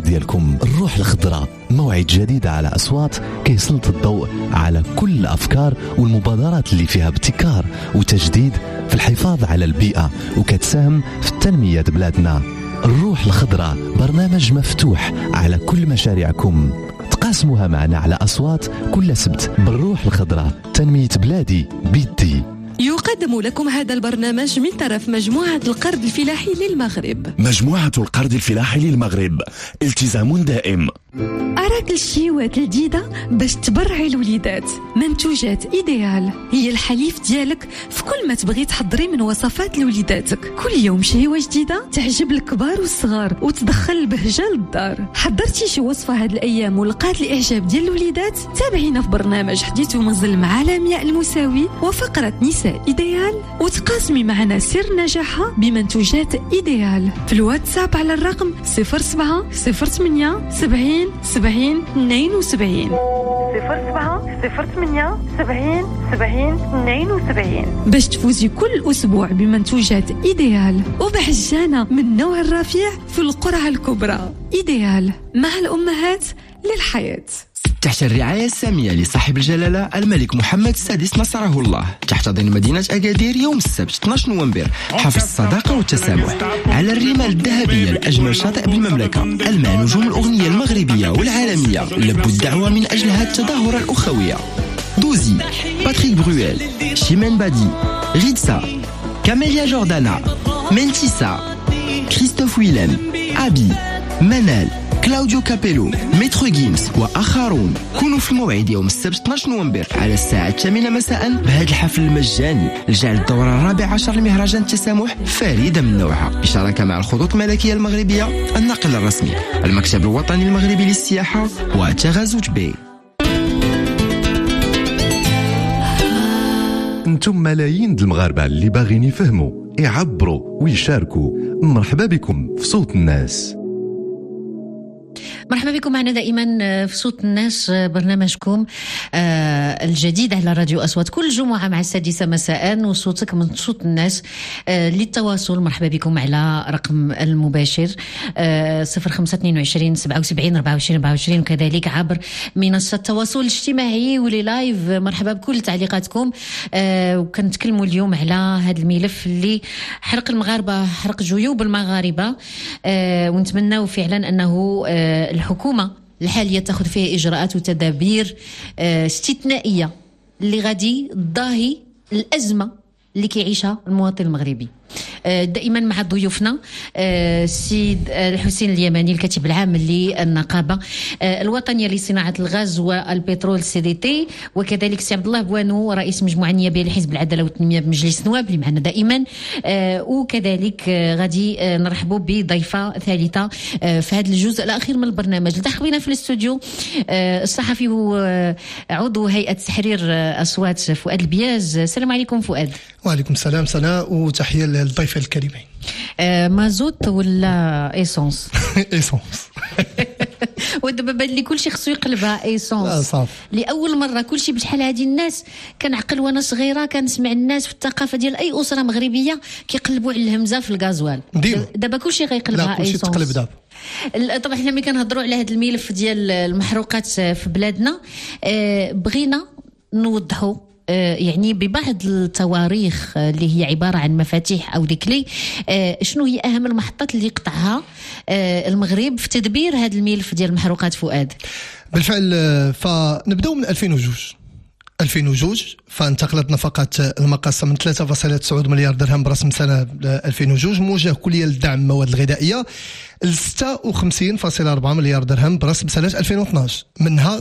ديالكم الروح الخضراء، موعد جديد على أصوات كيسلط الضوء على كل الأفكار والمبادرات اللي فيها ابتكار وتجديد في الحفاظ على البيئة وكتساهم في التنمية بلادنا. الروح الخضراء برنامج مفتوح على كل مشاريعكم، تقاسموها معنا على أصوات كل سبت بالروح الخضراء، تنمية بلادي بيدي. يقدم لكم هذا البرنامج من طرف مجموعة القرض الفلاحي للمغرب. مجموعة القرض الفلاحي للمغرب، التزام دائم. أراك الشيوات الجديدة باش تبرعي الوليدات. منتوجات إيديال هي الحليف ديالك في كل ما تبغي تحضري من وصفات لوليداتك. كل يوم شهيوة جديدة تعجب الكبار والصغار وتدخل البهجة للدار. حضرتي شي وصفة هاد الأيام ولقات الإعجاب ديال الوليدات؟ تابعينا في برنامج حديث ومنزل مع لمياء المساوي وفقرة نساء إيديال، وتقاسمي معنا سر نجاحها بمنتوجات إيديال في الواتساب على الرقم 07 08 70 70 72 07 08 70 70 72 باش تفوزي كل أسبوع بمنتوجات إيديال وبحجانة من نوع الرفيع في القرعة الكبرى. إيديال مع الأمهات للحياة، تحت الرعاية السامية لصاحب الجلالة الملك محمد السادس نصره الله. تحتضن مدينة أكادير يوم السبت 12 نوفمبر حفل الصداقة والتسامح على الرمال الذهبية لأجمل شاطئ بالمملكة. ألمع نجوم الأغنية المغربية والعالمية لبوا الدعوة من أجل هذه التظاهرة الأخوية. دوزي، باتريك برويل، شيمين بادي، غيتسا، كاميليا جوردانا، منتيسا، كريستوف ويلم، أبي، منال، كلاوديو كابيلو، ميترو جيمس وآخرون. كونوا في الموعد يوم السبت 12 نوفمبر على الساعة 8 مساء بهذا الحفل المجاني لجعل الدورة 14 لمهرجان التسامح فريدة من نوعها بشراكة مع الخطوط الملكية المغربية، الناقل الرسمي، المكتب الوطني المغربي للسياحة وتغازوج بي. انتم ملايين المغاربة اللي باغيين يفهموا، يعبروا ويشاركوا. مرحبا بكم في صوت الناس. مرحبا بكم معنا دائما في صوت الناس، برنامجكم الجديد على راديو أصوات كل جمعة مع 6 مساء، وصوتك من صوت الناس. للتواصل مرحبا بكم على رقم المباشر 0522 77 24 24، وكذلك عبر منصة التواصل الاجتماعي ولي لايف. مرحبا بكل تعليقاتكم. وكنتكلموا اليوم على هذا الملف اللي حرق المغاربة، حرق جيوب المغاربة، ونتمنى فعلا أنه الحكومة الحالية تأخذ فيها إجراءات وتدابير استثنائية اللي غادي تضاهي الأزمة اللي كيعيشها المواطن المغربي. دائما مع ضيوفنا السيد الحسين اليماني الكاتب العام للنقابة الوطنية لصناعة الغاز والبترول CDT، وكذلك السي عبد الله بوانو رئيس مجموعة النيابية لحزب العدالة والتنمية بمجلس النواب اللي معنا دائما. وكذلك غادي نرحبوا بضيفة ثالثة في هذا الجزء الأخير من البرنامج. التحق بنا في الاستوديو الصحفي وعضو هيئة تحرير أصوات فؤاد البياز. السلام عليكم فؤاد. وعليكم السلام سناء، وتحية للضيف الكريمين. مازوت ولا ايسونس؟ ايسونس. ودابا بان لي كلشي خصو يقلبها ايسونس. لاول مره كلشي بشحال هذه الناس كنعقل وانا صغيره كنسمع الناس في الثقافه ديال اي اسره مغربيه كيقلبوا على الهمزه في الغازوال. دابا كلشي غيقلبها ايسونس. لا كلشي تقلب دابا. طبعا حنا ملي كنهضروا على هذا الملف ديال المحروقات في بلادنا بغينا نوضحوا يعني ببعض التواريخ اللي هي عبارة عن مفاتيح أو ذكري شنو هي أهم المحطات اللي قطعها المغرب في تدبير هذا الملف ديال المحروقات فؤاد. بالفعل فنبدأ من 2002 فانتقلت نفقة المقاصة من 3.9 مليار درهم برسم سنة 2002 موجه كليا لدعم المواد الغذائية ل 56.4 مليار درهم برسم سنة 2012، منها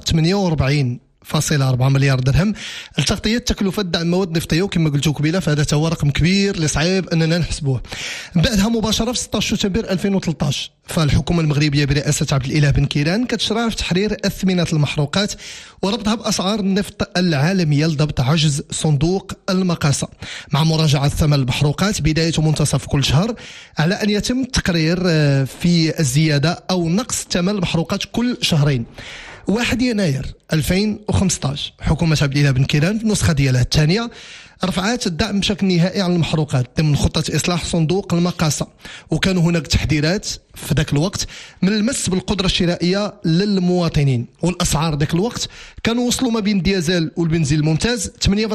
48.4 مليار درهم لتغطية تكلفة دعم مواد نفطية، وكما قلتوا قبيله فهذا هو رقم كبير اللي صعيب اننا نحسبوه. بعدها مباشرة في 16 شتنبر 2013 فالحكومة المغربية برئاسة عبد الإله بن كيران كتشرع في تحرير أثمنة المحروقات وربطها بأسعار النفط العالمية لضبط عجز صندوق المقاصة، مع مراجعة ثمن المحروقات بداية ومنتصف كل شهر، على أن يتم التقرير في الزيادة أو نقص ثمن المحروقات كل شهرين. 1 يناير 2015 حكومة عبد الإله بن كيران في النسخة ديالها الثانية رفعات الدعم بشكل نهائي على المحروقات ضمن خطة إصلاح صندوق المقاصة، وكانوا هناك تحذيرات في ذاك الوقت من المس بالقدرة الشرائية للمواطنين، والأسعار ذاك الوقت كانوا وصلوا ما بين الديازل والبنزين الممتاز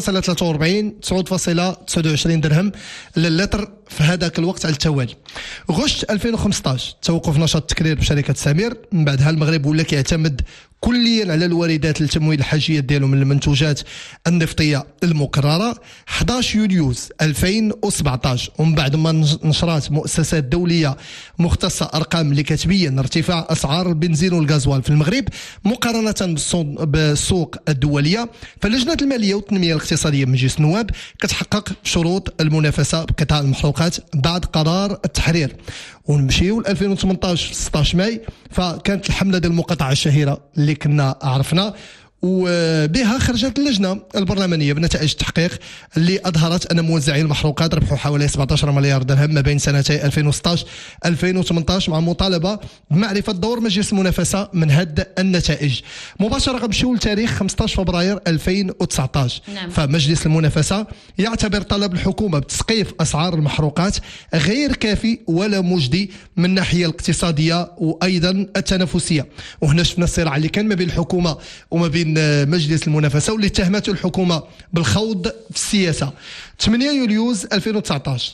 8.43 9.29 درهم للتر في هذاك الوقت على التوالي. غشت 2015 توقف نشاط التكرير بشركة سمير، من بعدها المغرب ولا كيعتمد كليا على الواردات لتمويل الحاجيات ديالو من المنتوجات النفطيه المكرره. 11 يوليوز 2017 ومن بعد ما نشرات مؤسسات دوليه مختصه ارقام اللي كتبين ارتفاع اسعار البنزين والغازوال في المغرب مقارنه بالسوق الدوليه، فاللجنه الماليه والتنميه الاقتصاديه من مجلس النواب كتحقق شروط المنافسه بقطاع المحروقات بعد قرار التحرير. ونمشيو ل 2018 16 ماي، فكانت الحمله ديال المقاطعه الشهيره اللي كنا عرفنا، وبها خرجت اللجنه البرلمانيه بنتائج التحقيق اللي اظهرت ان موزعي المحروقات ربحوا حوالي 17 مليار درهم ما بين سنتي 2016 2018 مع مطالبه بمعرفه دور مجلس المنافسه من هاد النتائج. مباشره غنمشيو لتاريخ 15 فبراير 2019. نعم. فمجلس المنافسه يعتبر طلب الحكومه بتسقيف اسعار المحروقات غير كافي ولا مجدي من الناحيه الاقتصاديه وايضا التنافسيه، وهنا شفنا الصراع اللي كان ما بين الحكومه وما بين مجلس المنافسه واللي اتهمته الحكومه بالخوض في السياسه. 8 يوليوز 2019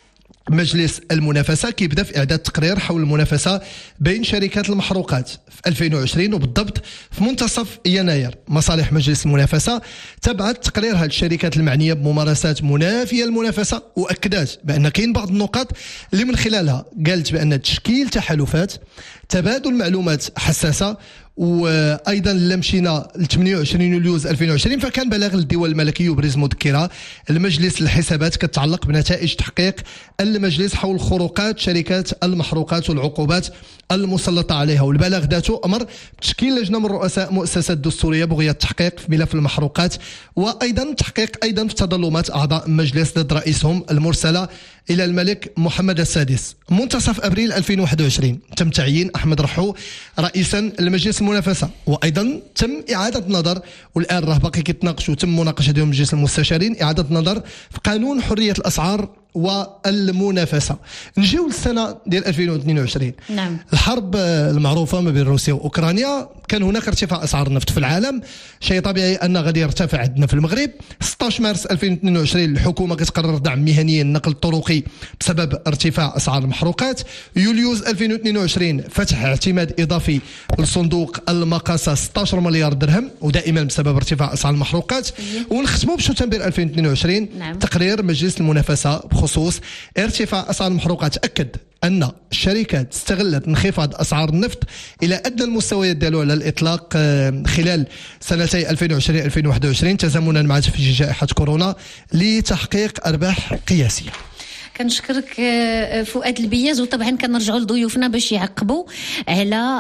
مجلس المنافسه كيبدا في اعداد تقرير حول المنافسه بين شركات المحروقات في 2020 وبالضبط في منتصف يناير. مصالح مجلس المنافسه تبعت تقريرها للشركات المعنيه بممارسات منافيه للمنافسه، واكدت بان كاين بعض النقاط اللي من خلالها قالت بان تشكيل تحالفات، تبادل معلومات حساسه. وايضا لما مشينا ل 28 يوليوز 2020 فكان بلاغ للديوان الملكي وبرز مذكره لمجلس الحسابات كتعلق بنتائج تحقيق المجلس حول خروقات شركات المحروقات والعقوبات المسلطه عليها، والبلاغ ذاته امر بتشكيل لجنه من رؤساء مؤسسات دستوريه بغيه التحقيق في ملف المحروقات، وايضا تحقيق ايضا في تظلمات اعضاء المجلس ضد رئيسهم المرسله الى الملك محمد السادس. منتصف ابريل 2021 تم تعيين احمد رحو رئيسا لمجلس المنافسه، وايضا تم اعاده النظر، والان راه باقي كيتناقشوا وتم مناقشه ديال مجلس المستشارين اعاده النظر في قانون حريه الاسعار والمنافسه. نجيو للسنه ديال 2022. نعم. الحرب المعروفه ما بين روسيا واوكرانيا، كان هناك ارتفاع اسعار النفط في العالم، شيء طبيعي ان غادي يرتفع عندنا في المغرب. 16 مارس 2022 الحكومه كتقرر دعم مهني النقل الطرقي بسبب ارتفاع اسعار المحروقات. يوليوز 2022 فتح اعتماد اضافي لصندوق المقاصه 16 مليار درهم ودائما بسبب ارتفاع اسعار المحروقات. ونختموا بشتنبر 2022 نعم. تقرير مجلس المنافسه بخصوص ارتفاع اسعار المحروقات اكد ان الشركات استغلت انخفاض اسعار النفط الى ادنى المستويات ديالو على الاطلاق خلال سنتي 2020 2021 تزامنا مع تفشي جائحه كورونا لتحقيق ارباح قياسيه. كنشكرك فؤاد البياز، وطبعا كنرجعوا لضيوفنا باش يعقبوا على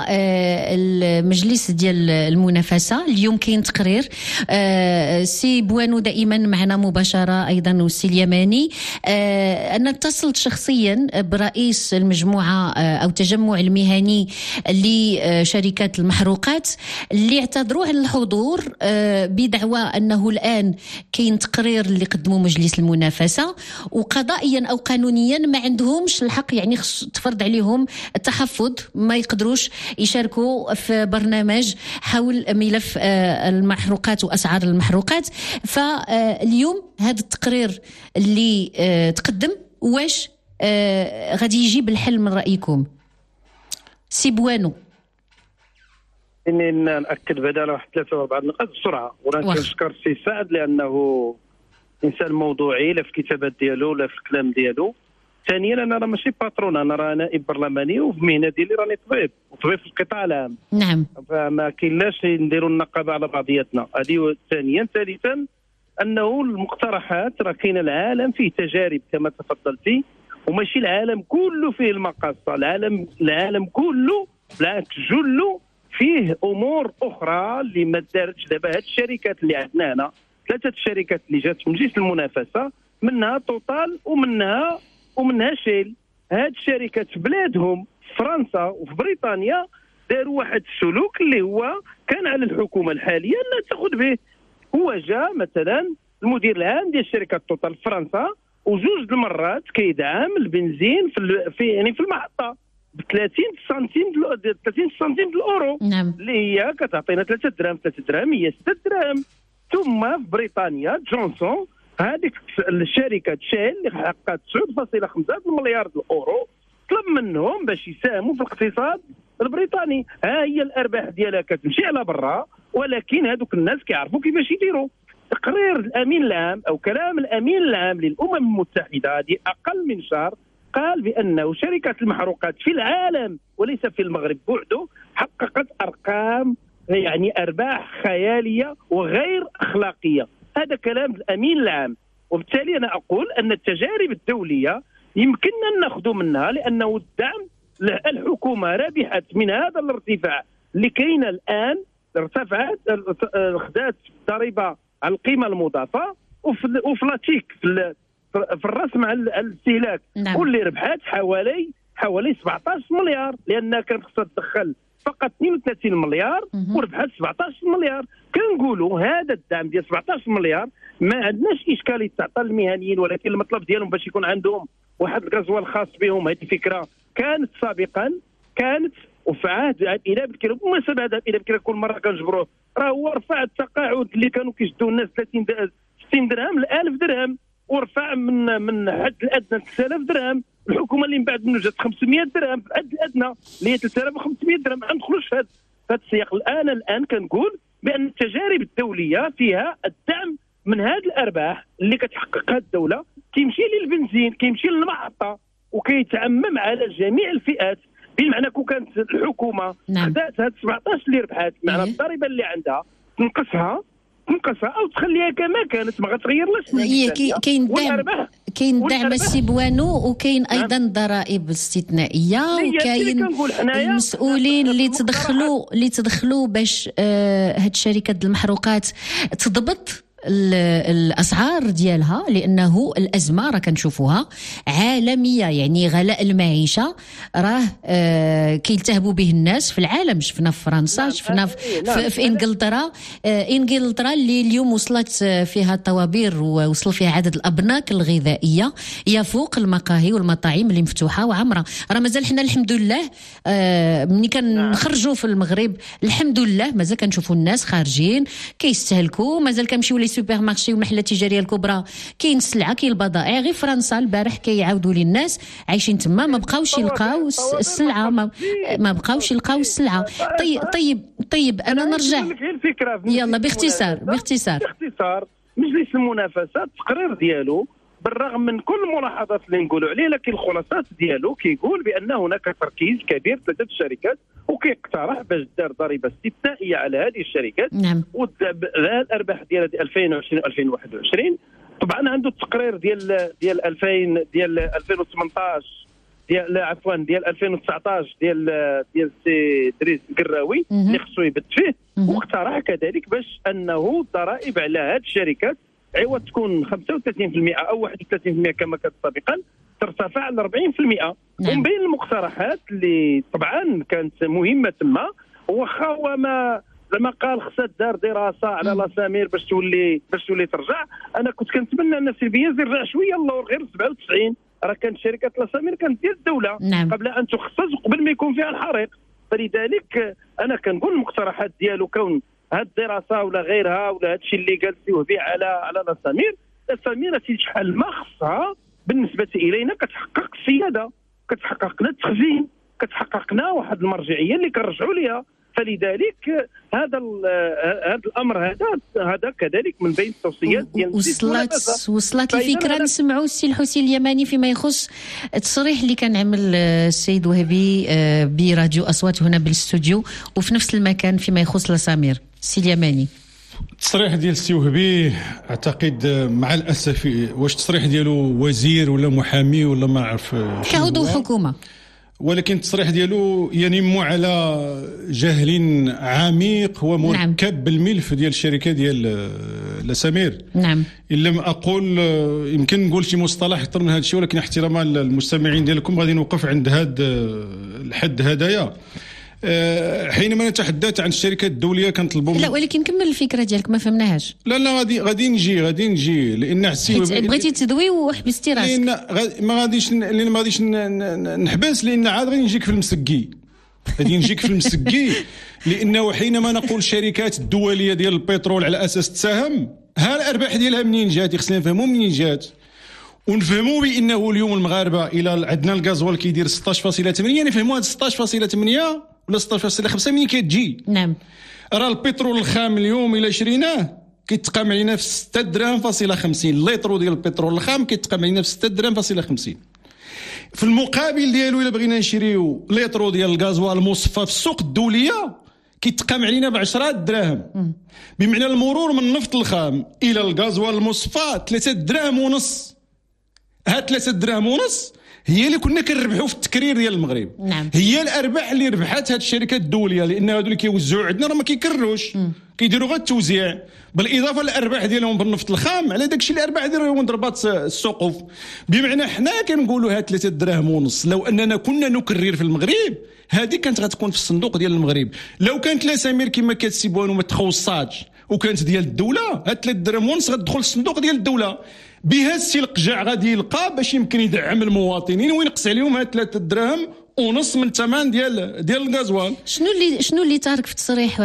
المجلس ديال المنافسه. اليوم كاين تقرير سي بوانو دائما معنا مباشره، ايضا والسي اليماني. انا اتصلت شخصيا برئيس المجموعه او التجمع المهني لشركات المحروقات اللي اعتذروا عن الحضور بدعوى انه الان كاين تقرير اللي قدموا مجلس المنافسه، وقضائيا او قانونيا ما عندهمش الحق، يعني تفرض عليهم التحفظ، ما يقدروش يشاركوا في برنامج حول ملف المحروقات واسعار المحروقات. فاليوم هذا التقرير اللي تقدم واش غادي يجيب الحل من رايكم سي بوانو؟ اني ناكد بعدا على واحد 3 أو 4 نقاط بسرعه، وانا كنشكر السي سعد لانه انسان موضوعي لا في الكتابات ديالو لا في الكلام ديالو. ثانيا انا راه ماشي باترون، انا راه نائب برلماني وفي المهنه ديالي راني طبيب وطبيب في القطاع العام. نعم. فما كاينلاش نديروا النقابه على بعضياتنا هذه. ثانيا ثالثا انه المقترحات راه كاين العالم فيه تجارب كما تفضلتي، وماشي العالم كله فيه المقاصه، العالم كله بالعكس جله فيه امور اخرى اللي ما دارتش. دابا هاد الشركات اللي عندنا هنا 3 الشركات اللي جات في مجلس المنافسه، منها توتال ومنها شيل. هاد الشركات في بلادهم في فرنسا وفي بريطانيا داروا واحد السلوك اللي هو كان على الحكومه الحاليه انها تاخذ به. هو جاء مثلا المدير العام ديال شركه توتال فرنسا، وجوج المرات كيدعم البنزين في المحطه ب 30 سنتيم الاورو. نعم. اللي هي كتعطينا 3 دراهم هي 6 دراهم. ثم في بريطانيا جونسون، هذيك الشركه شيل اللي حققت 9.5 مليار الاورو، طلب منهم باش يساهموا في الاقتصاد البريطاني. ها هي الارباح ديالها كتمشي على برا، ولكن هذوك الناس كيعرفوا كيفاش يديروا. تقرير الامين العام او كلام الامين العام للامم المتحده هذه اقل من شهر قال بانه شركات المحروقات في العالم وليس في المغرب بعده حققت ارقام يعني ارباح خياليه وغير اخلاقيه. هذا كلام الامين العام. وبالتالي انا اقول ان التجارب الدوليه يمكننا ناخذ منها، لانه الدعم الحكومه ربحت من هذا الارتفاع اللي كاين الان. ارتفعت خدات ضريبه على القيمه المضافه وفي لاتيك في الرسم على الاستهلاك. نعم. واللي ربحت حوالي 17 مليار، لانها كانت خصها تدخل فقط 32 مليار وربحت 17 مليار. كنقولوا هذا الدعم ديال 17 مليار ما عندناش اشكال يتعطى للمهنيين، ولكن المطلب ديالهم باش يكون عندهم واحد الغزوه خاص بهم. هذه الفكره كانت سابقا، كانت وفي عهد الى بكري. بمناسبه هذا الى بكري كل مره كنجبروه، راه هو رفع التقاعد اللي كانوا كيشدوا الناس 60 درهم ل 1000 درهم، ورفع من حد الادنى 3000 درهم. الحكومه اللي من بعد منه جات 500 درهم في الحد الادنى اللي هي 3500 درهم. ما ندخلوش في هذا السياق. الان كنقول بان التجارب الدوليه فيها الدعم من هذه الارباح اللي كتحققها الدوله كيمشي للبنزين، كيمشي للمحطه، وكيتعمم على جميع الفئات. بمعنى كون كانت الحكومه خدات هاد 17 اللي ربحات مع الضريبه اللي عندها تنقصها او تخليها كما كانت، ما غتغيرلاش. كاين دعم السبوانو، وكاين ايضا ضرائب استثنائيه، وكاين المسؤولين اللي تدخلوا باش هاد الشركات المحروقات تضبط الاسعار ديالها، لانه الازمه راه كنشوفوها عالميه. يعني غلاء المعيشه راه كيلتهبوا به الناس في العالم. شفنا في فرنسا، شفنا في انجلترا اللي اليوم وصلت فيها الطوابير ووصل فيها عدد الابناك الغذائيه يفوق المقاهي والمطاعم اللي مفتوحه وعمره. راه مازال حنا الحمد لله ملي كنخرجوا في المغرب الحمد لله مازال كنشوفوا الناس خارجين كيستهلكوا، مازال كنمشيو لي سوبر مارشي والمحلات التجاريه الكبرى كاين السلعه كاين البضائع. غير فرنسا البارح كيعاودوا للناس عايشين تما ما بقاوش يلقاو السلعه، ما بقاوش يلقاو السلعه. طيب انا نرجع يلا باختصار. مجلس المنافسه التقرير ديالو بالرغم من كل الملاحظات اللي نقولوا عليه، لكن الخلاصات ديالو كيقول بان هناك تركيز كبير في 3 الشركات، وكيقترح باش دار ضريبه استثنائيه على هذه الشركات. نعم. الارباح ديال 2020 و2021. طبعا عنده التقرير ديال 2018 ديال 2019 ديال السي دريس القراوي اللي خصو يبت فيه، واقترح كذلك باش انه الضرائب على هذه الشركات عوض تكون 35% او 31% كما كانت سابقا ترتفع ل 40%. ومن بين المقترحات اللي طبعا كانت مهمه تما، واخا هو ما قال خصها دار دراسه على لاسامير باش تولي ترجع. انا كنت كنتمنى ان سلبيا يرجع شويه اللور غير 97. راه كانت شركه لاسامير كانت ديال الدوله قبل ان تخصص وقبل ما يكون فيها الحريق. فلذلك انا كنقول المقترحات ديالو كون هاد الدراسه ولا غيرها ولا هاد الشيء اللي جالسيوه به على لاسامير تيشحال ما خصها بالنسبه الينا كتحقق السياده، كتحقق لنا التخزين، كتحقق لنا واحد المرجعيه اللي كنرجعوا ليها. فلذلك هذا الامر هذا كذلك من بين التوصيات ديال وصلت الفكره. نسمعوا السي الحسين اليماني فيما يخص التصريح اللي كان عمل السيد وهبي براديو اصوات هنا بالاستوديو وفي نفس المكان فيما يخص لاسامير. السي اليماني، التصريح ديال السي وهبي اعتقد مع الاسف واش التصريح ديالو وزير ولا محامي ولا ما عرف كعضو حكومه، ولكن التصريح ديالو ينم على جهل عميق ومركب بالملف ديال الشركه ديال لاسامير. نعم. ان لم اقول يمكن نقول شي مصطلح اكثر من هذا الشيء، ولكن احتراما للمستمعين ديالكم غادي نوقف عند هذا الحد هدايا. حينما نتحدث عن الشركات الدوليه كنطلبوا لا ولكن كمل الفكره ديالك ما فهمناهاش. لا غادي نجي لان بغيتي تدوي وحبستي راسك. لان ما غاديش نحبس لان عاد غادي نجيك في المسقي لانه حينما نقول الشركات الدوليه ديال البترول على اساس تساهم، ها الارباح ديالها منين جات؟ خصنا نفهموا منين جات ونفهموا بانه اليوم المغاربه الى عندنا الغازوال كيدير 16.8 نفهموا هاد 16.8 ولا 16.5 منين كتجي. نعم راه البترول الخام اليوم الى شريناه كيتقام علينا في 6 دراهم فاصله 50. الليترو ديال البترول الخام كيتقام علينا في 6 دراهم فاصله 50. في المقابل ديالو الا بغينا نشريو ليترو ديال الغازوال مصفى في السوق الدوليه كيتقام علينا ب 10 دراهم. بمعنى المرور من النفط الخام الى الغازوال المصفى 3 دراهم ونص. هاد 3 دراهم ونص هي اللي كنا كنربحوا في التكرير ديال المغرب. نعم. هي الارباح اللي ربحت هاد الشركات الدوليه لان هادو اللي كيوزعوا عندنا راه ما كيكروش، كيديروا غير التوزيع بالاضافه للارباح ديالهم بالنفط الخام على داكشي الارباح ديالهم ضربات السقف. بمعنى حنا كنقولوا هاد 3 دراهم ونص لو اننا كنا نكرر في المغرب هذه كانت غتكون في الصندوق ديال المغرب. لو كانت لا سمير كما كتسيبوها وما تخوصاتش وكانت ديال الدوله هاد 3 دراهم ونص غتدخل الصندوق ديال الدوله. بها السي القجاع غادي يلقى باش يمكن يدعم المواطنين وينقص عليهم هاد 3 دراهم ونص من الثمن ديال الغازوال. شنو اللي تارك في التصريح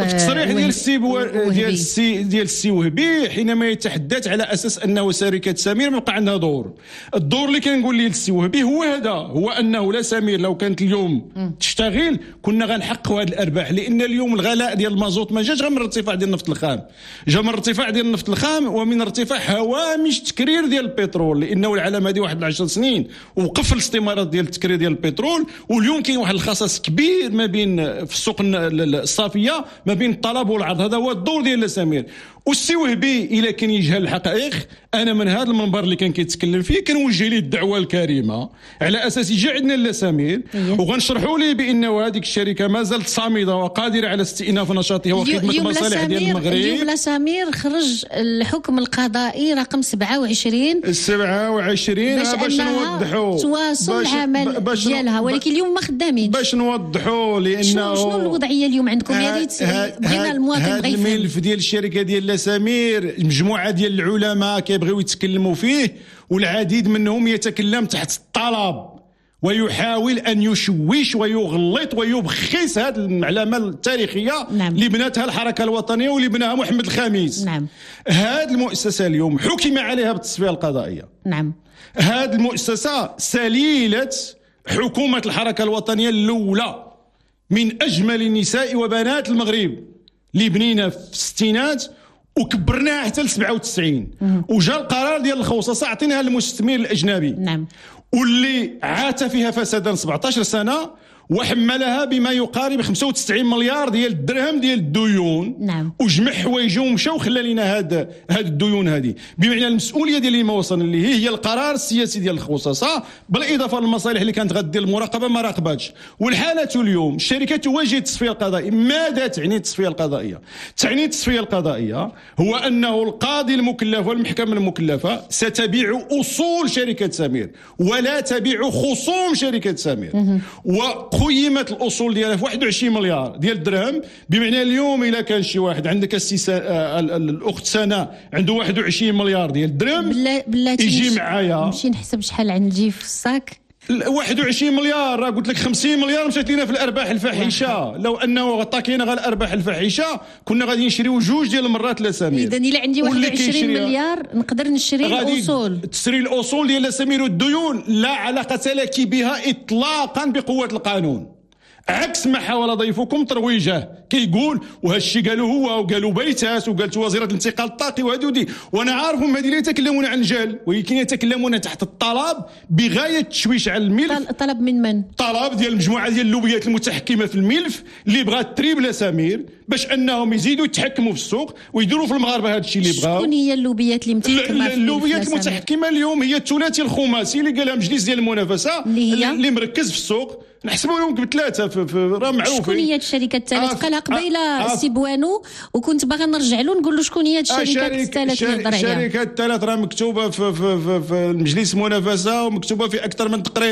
ديال السي وهبي حينما يتحدث على اساس انه شركه سمير ما بقى عندها دور. الدور اللي كنقول ليه السي وهبي هو انه لا سمير لو كانت اليوم تشتغل كنا غنحققوا هذه الارباح، لان اليوم الغلاء ديال المازوت ما جاش غير من الارتفاع ديال النفط الخام، جا من الارتفاع ديال النفط الخام ومن ارتفاع هوامش تكرير ديال البترول، لانه العالم هذه واحد 10 سنين وقف الاستمارات ديال التكرير ديال البترول. واليوم كاين واحد الخصاص كبير ما بين في السوق الصافيه ما بين الطلب والعرض. هذا هو الدور ديال سمير. والسي وهبي الا كان يجهل الحقائق انا من هذا المنبر اللي كان كيتكلم فيه كنوجه ليه الدعوه الكريمه على اساس يجي عندنا لا سمير وغنشرحوا ليه بانه هذيك الشركه ما زالت صامده وقادره على استئناف نشاطها وخدمه المصالح ديال المغرب. اليوم لا سمير خرج الحكم القضائي رقم 27 باش نوضحوا تواصل العمل ديالها، ولكن اليوم ما خدامين باش نوضحوا لانه شنو الوضعيه اليوم عندكم. يا ريت بغينا المواطن هذا الملف ديال الشركه ديال سمير مجموعه ديال العلماء كيبغيو يتكلموا فيه والعديد منهم يتكلم تحت الطلب ويحاول ان يشوش ويغلط ويبخس هذه المعلمه التاريخيه اللي بناتها الحركه الوطنيه واللي بناها محمد الخامس. نعم. هذه المؤسسه اليوم حكم عليها بالتصفيه القضائيه. نعم. هذه المؤسسه سليله حكومه الحركه الوطنيه الاولى من اجمل النساء وبنات المغرب اللي بنينا في الستينات وكبرناها حتى ل 97 وجا القرار ديال الخصاصه عطيناها للمستثمر الاجنبي. نعم. واللي عات فيها فسادا 17 سنه وحملها بما يقارب 95 مليار ديال الدرهم ديال الديون. نعم. وجمع حوايجه ومشى وخلى لنا هاد الديون هذه. بمعنى المسؤوليه ديال اللي ما وصلنا ليه هي القرار السياسي ديال الخصاصه بالاضافه للمصالح اللي كانت غدير المراقبه ما راقباتش. والحاله اليوم الشركه تواجه التصفيه القضائيه. ماذا تعني التصفيه القضائيه؟ تعني التصفيه القضائيه هو انه القاضي المكلف والمحكمه المكلفه ستبيع اصول شركه سمير ولا تبيع خصوم شركه سمير. وقيمت الاصول ديالها في 21 مليار ديال الدرهم. بمعنى اليوم الا كان شي واحد عندك الاخت سناء عنده 21 مليار ديال الدرهم يجي معايا نمشي نحسب شحال عندي في الصاك. 21 مليار راه قلت لك 50 مليار مشات لينا في الارباح الفاحشه. لو انه غطاكينا غير الارباح الفاحشه كنا غادي نشريو 2 ديال المرات لا سمير. اذا الا عندي 21 مليار نقدر نشري الاصول. تشري الاصول ديال لا سمير والديون لا علاقه لك بها اطلاقا بقوه القانون، عكس ما حاول ضيفكم ترويجه كيقول وهالشي قالوا هو وقالوا بيتاس وقالت وزيره الانتقال الطاقي وهذو دي. وانا عارفهم هذه لا يتكلمون عن الجهل ولكن يتكلمون تحت الطلب بغايه التشويش على الملف. طلب من؟ طلب ديال المجموعه ديال اللوبيات المتحكمه في الملف اللي بغات تريب لا سمير باش انهم يزيدوا يتحكموا في السوق ويديروا في المغاربه هذا الشيء اللي بغاو. شكون هي اللوبيات اللي متحكمه في اللوبيات المتحكمه اليوم هي الثلاثي الخماسي اللي قالها مجلس ديال المنافسه اللي مركز في السوق. نحسبوا لهم بثلاثه راه معروفين. شكون هي الشركه الثالث؟ قالها قبيله سي بوانو وكنت باغا نرجع له نقول له شكون هي الشركه الثالث اللي هضر عليها. الشركه الثالث راه مكتوبه في مجلس المنافسه ومكتوبه في اكثر من تقرير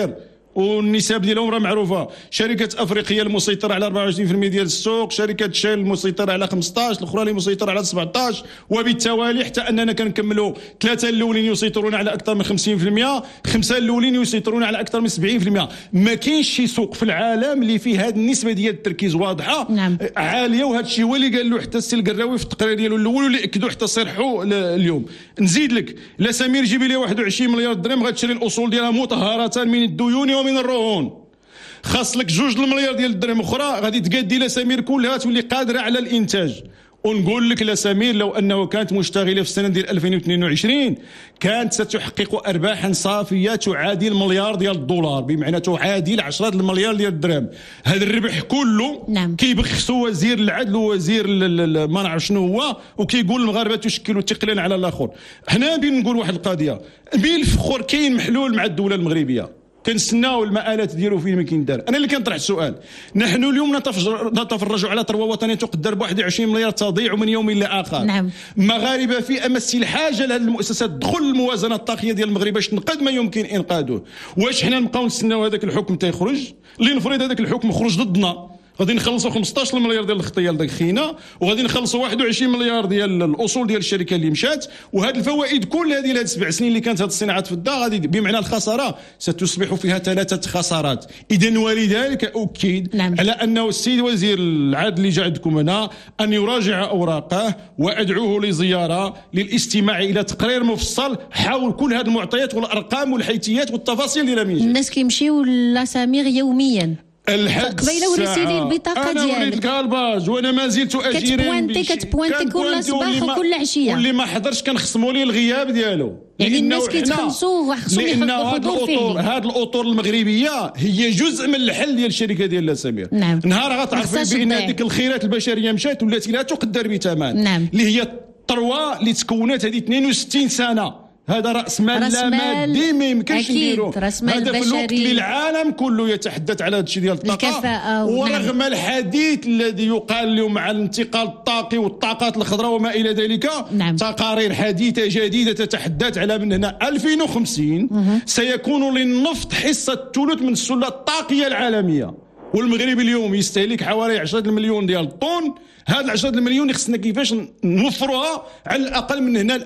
والنسب ديالهم راه معروفه. شركه افريقيا المسيطره على 24% ديال السوق، شركه شيل المسيطره على 15، الاخرى اللي مسيطره على 17، وبالتوالي حتى اننا كنكملوا 3 الاولين يسيطرون على اكثر من 50%، 5 الاولين يسيطرون على اكثر من 70%. ما كاينش شي سوق في العالم اللي فيه هذه النسبه ديال التركيز واضحه عاليه، وهذا الشيء هو اللي قال له حتى السي القراوي في التقرير ديالو الاول، واللي اكدوا حتى صرحوا اليوم. نزيد لك لا سمير جيبي لي 21 مليار درهم غتشري الاصول ديالها مطهره من الديون ومن الرهون، خاص لك 2 المليار ديال الدرهم اخرى غادي تقادي لا سمير كلها تولي قادره على الانتاج. ونقول لك لا سمير لو انه كانت مشتغله في السنه ديال 2022 كانت ستحقق ارباحا صافيه تعادل مليار ديال الدولار، بمعنى تعادل 10 المليار ديال الدرهم. هذا الربح كله كيبخسوا وزير العدل ووزير ما نعرف شنو هو، وكيقول المغاربه تشكلوا ثقلا على الاخر. حنا بنقول واحد القضيه بالفخور، كاين محلول مع الدوله المغربيه، كنستناو المآلات ديالو فين ما كيندار. انا اللي كنطرح السؤال، نحن اليوم نتفرج على ثروه وطنيه تقدر ب 21 مليار تضيع من يوم الى اخر. مغاربه في امس الحاجه لهذه المؤسسات تدخل الموازنه الطاقيه ديال المغرب باش تنقذ ما يمكن انقاذه. واش حنا نبقاو نستناو هذاك الحكم تيخرج؟ اللي نفرض هذاك الحكم خرج ضدنا، غادي نخلصوا 15 مليار ديال الاغتيال داك خينا، وغادي نخلصوا 21 مليار ديال الاصول ديال الشركه اللي مشات، وهذه الفوائد كل هذه ال 7 سنين اللي كانت هذه الصناعات في الدار غادي بمعنى الخساره ستصبح فيها 3 خسارات. اذا ولذلك اؤكد على انه السيد وزير العدل اللي جا عندكم هنا ان يراجع اوراقه، وادعوه لزياره للاستماع الى تقرير مفصل حول كل هذه المعطيات والارقام والحيثيات والتفاصيل ديال مين. الناس كيمشيو لسمير يوميا قبيله وريتي لي البطاقه ديالك، انا وريتك الباج وانا ما زلت اجيري كتبوانتي كل صباح وكل عشيه. واللي ما حضرش كنخصموا ليه الغياب ديالو، يعني الناس كيتخلصوا وخصهم يحطوا حضور فيه. هذه الاطر المغربيه هي جزء من الحل ديال الشركه ديال لا سمير. نهار غتعرفي بان هذيك الخيرات البشريه مشات ولات لا تقدر بثمن، اللي هي الثروه اللي تكونات هذه 62 سنه. هذا راس مال لا مادي ما يمكنش نديرو. هذا في الوقت اللي العالم كله يتحدث على هذا الشيء ديال الطاقه، ورغم الحديث الذي يقال له مع الانتقال الطاقي والطاقات الخضراء وما الى ذلك، تقارير حديثه جديده تتحدث على من هنا 2050 سيكون للنفط حصه ثلث من السله الطاقيه العالميه، والمغرب اليوم يستهلك حوالي 10 مليون ديال الطن. هاد 10 المليون خصنا كيفاش نوفروها على الاقل من هنا ل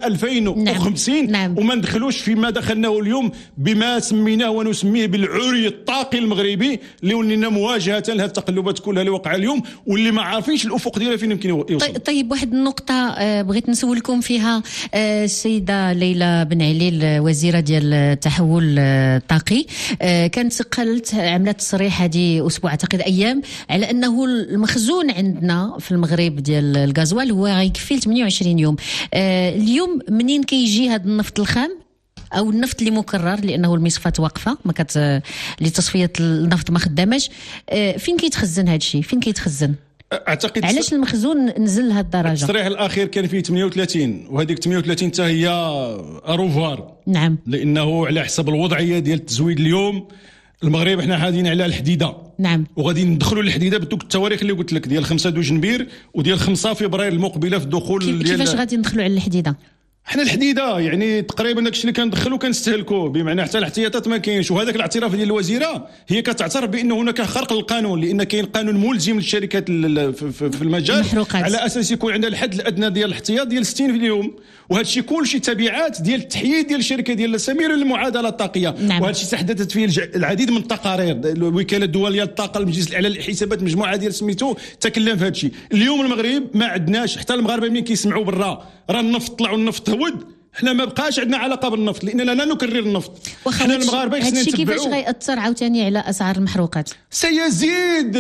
2050. وما ندخلوش فيما دخلناه اليوم بما سميناه ونسميه بالعري الطاقي المغربي، اللي ولينا مواجهه لهذه التقلبات كلها اللي وقع اليوم واللي ما عارفينش الافق ديالها فين يمكن يوصل. طيب واحد النقطه بغيت نسولكم فيها، السيده ليلى بن علي الوزيره ديال التحول الطاقي كانت قالت عملت تصريح هذه اسبوع اعتقد ايام على انه المخزون عندنا في المغرب ديال الغازوال هو غيكفي 28 يوم. اليوم منين كيجي هذا النفط الخام او النفط اللي مكرر لانه المصفات واقفه ما لتصفيه النفط ما خداماش، فين كيتخزن هذا الشيء؟ فين كيتخزن؟ اعتقد علاش المخزون نزل لهذه الدرجه؟ التصريح الاخير كان فيه 38، وهذيك 38 حتى هي اروفار. لانه على حسب الوضعيه ديال التزويد اليوم المغرب احنا حادين على الحديده. وغادي ندخلوا للحديده بدوك التواريخ اللي قلت لك ديال 5 جنبير وديال 5 فبراير المقبله في الدخول كيفاش غادي ندخلوا على الحديده؟ حنا الحديده يعني تقريبا داكشي اللي كندخلوا كنستهلكوه، بمعنى حتى الاحتياطات ما كاينش. وهذاك الاعتراف ديال الوزيره هي كتعترف بان هناك خرق للقانون، لان كاين قانون ملزم للشركات في المجال المحروقات، على اساس يكون عندها الحد الادنى ديال الاحتياط ديال 60 في اليوم. وهذا الشيء كلشي تبعات ديال التحييد ديال الشركه ديال سمير للمعادله الطاقيه. وهذا الشيء تحدثت فيه العديد من التقارير، الوكاله الدوليه للطاقه، المجلس الاعلى للحسابات، مجموعه ديال سميتو تكلم في هذا الشيء. اليوم المغرب ما عندناش، حتى المغاربه ملي كيسمعوا برا راه النفط طلعوا النفط هود، حنا ما بقاش عندنا علاقه بالنفط لاننا لا نكرر النفط. حنا المغاربه خصنا نتبعوا. كيفاش غيأثر عاوتاني على اسعار المحروقات؟ سيزيد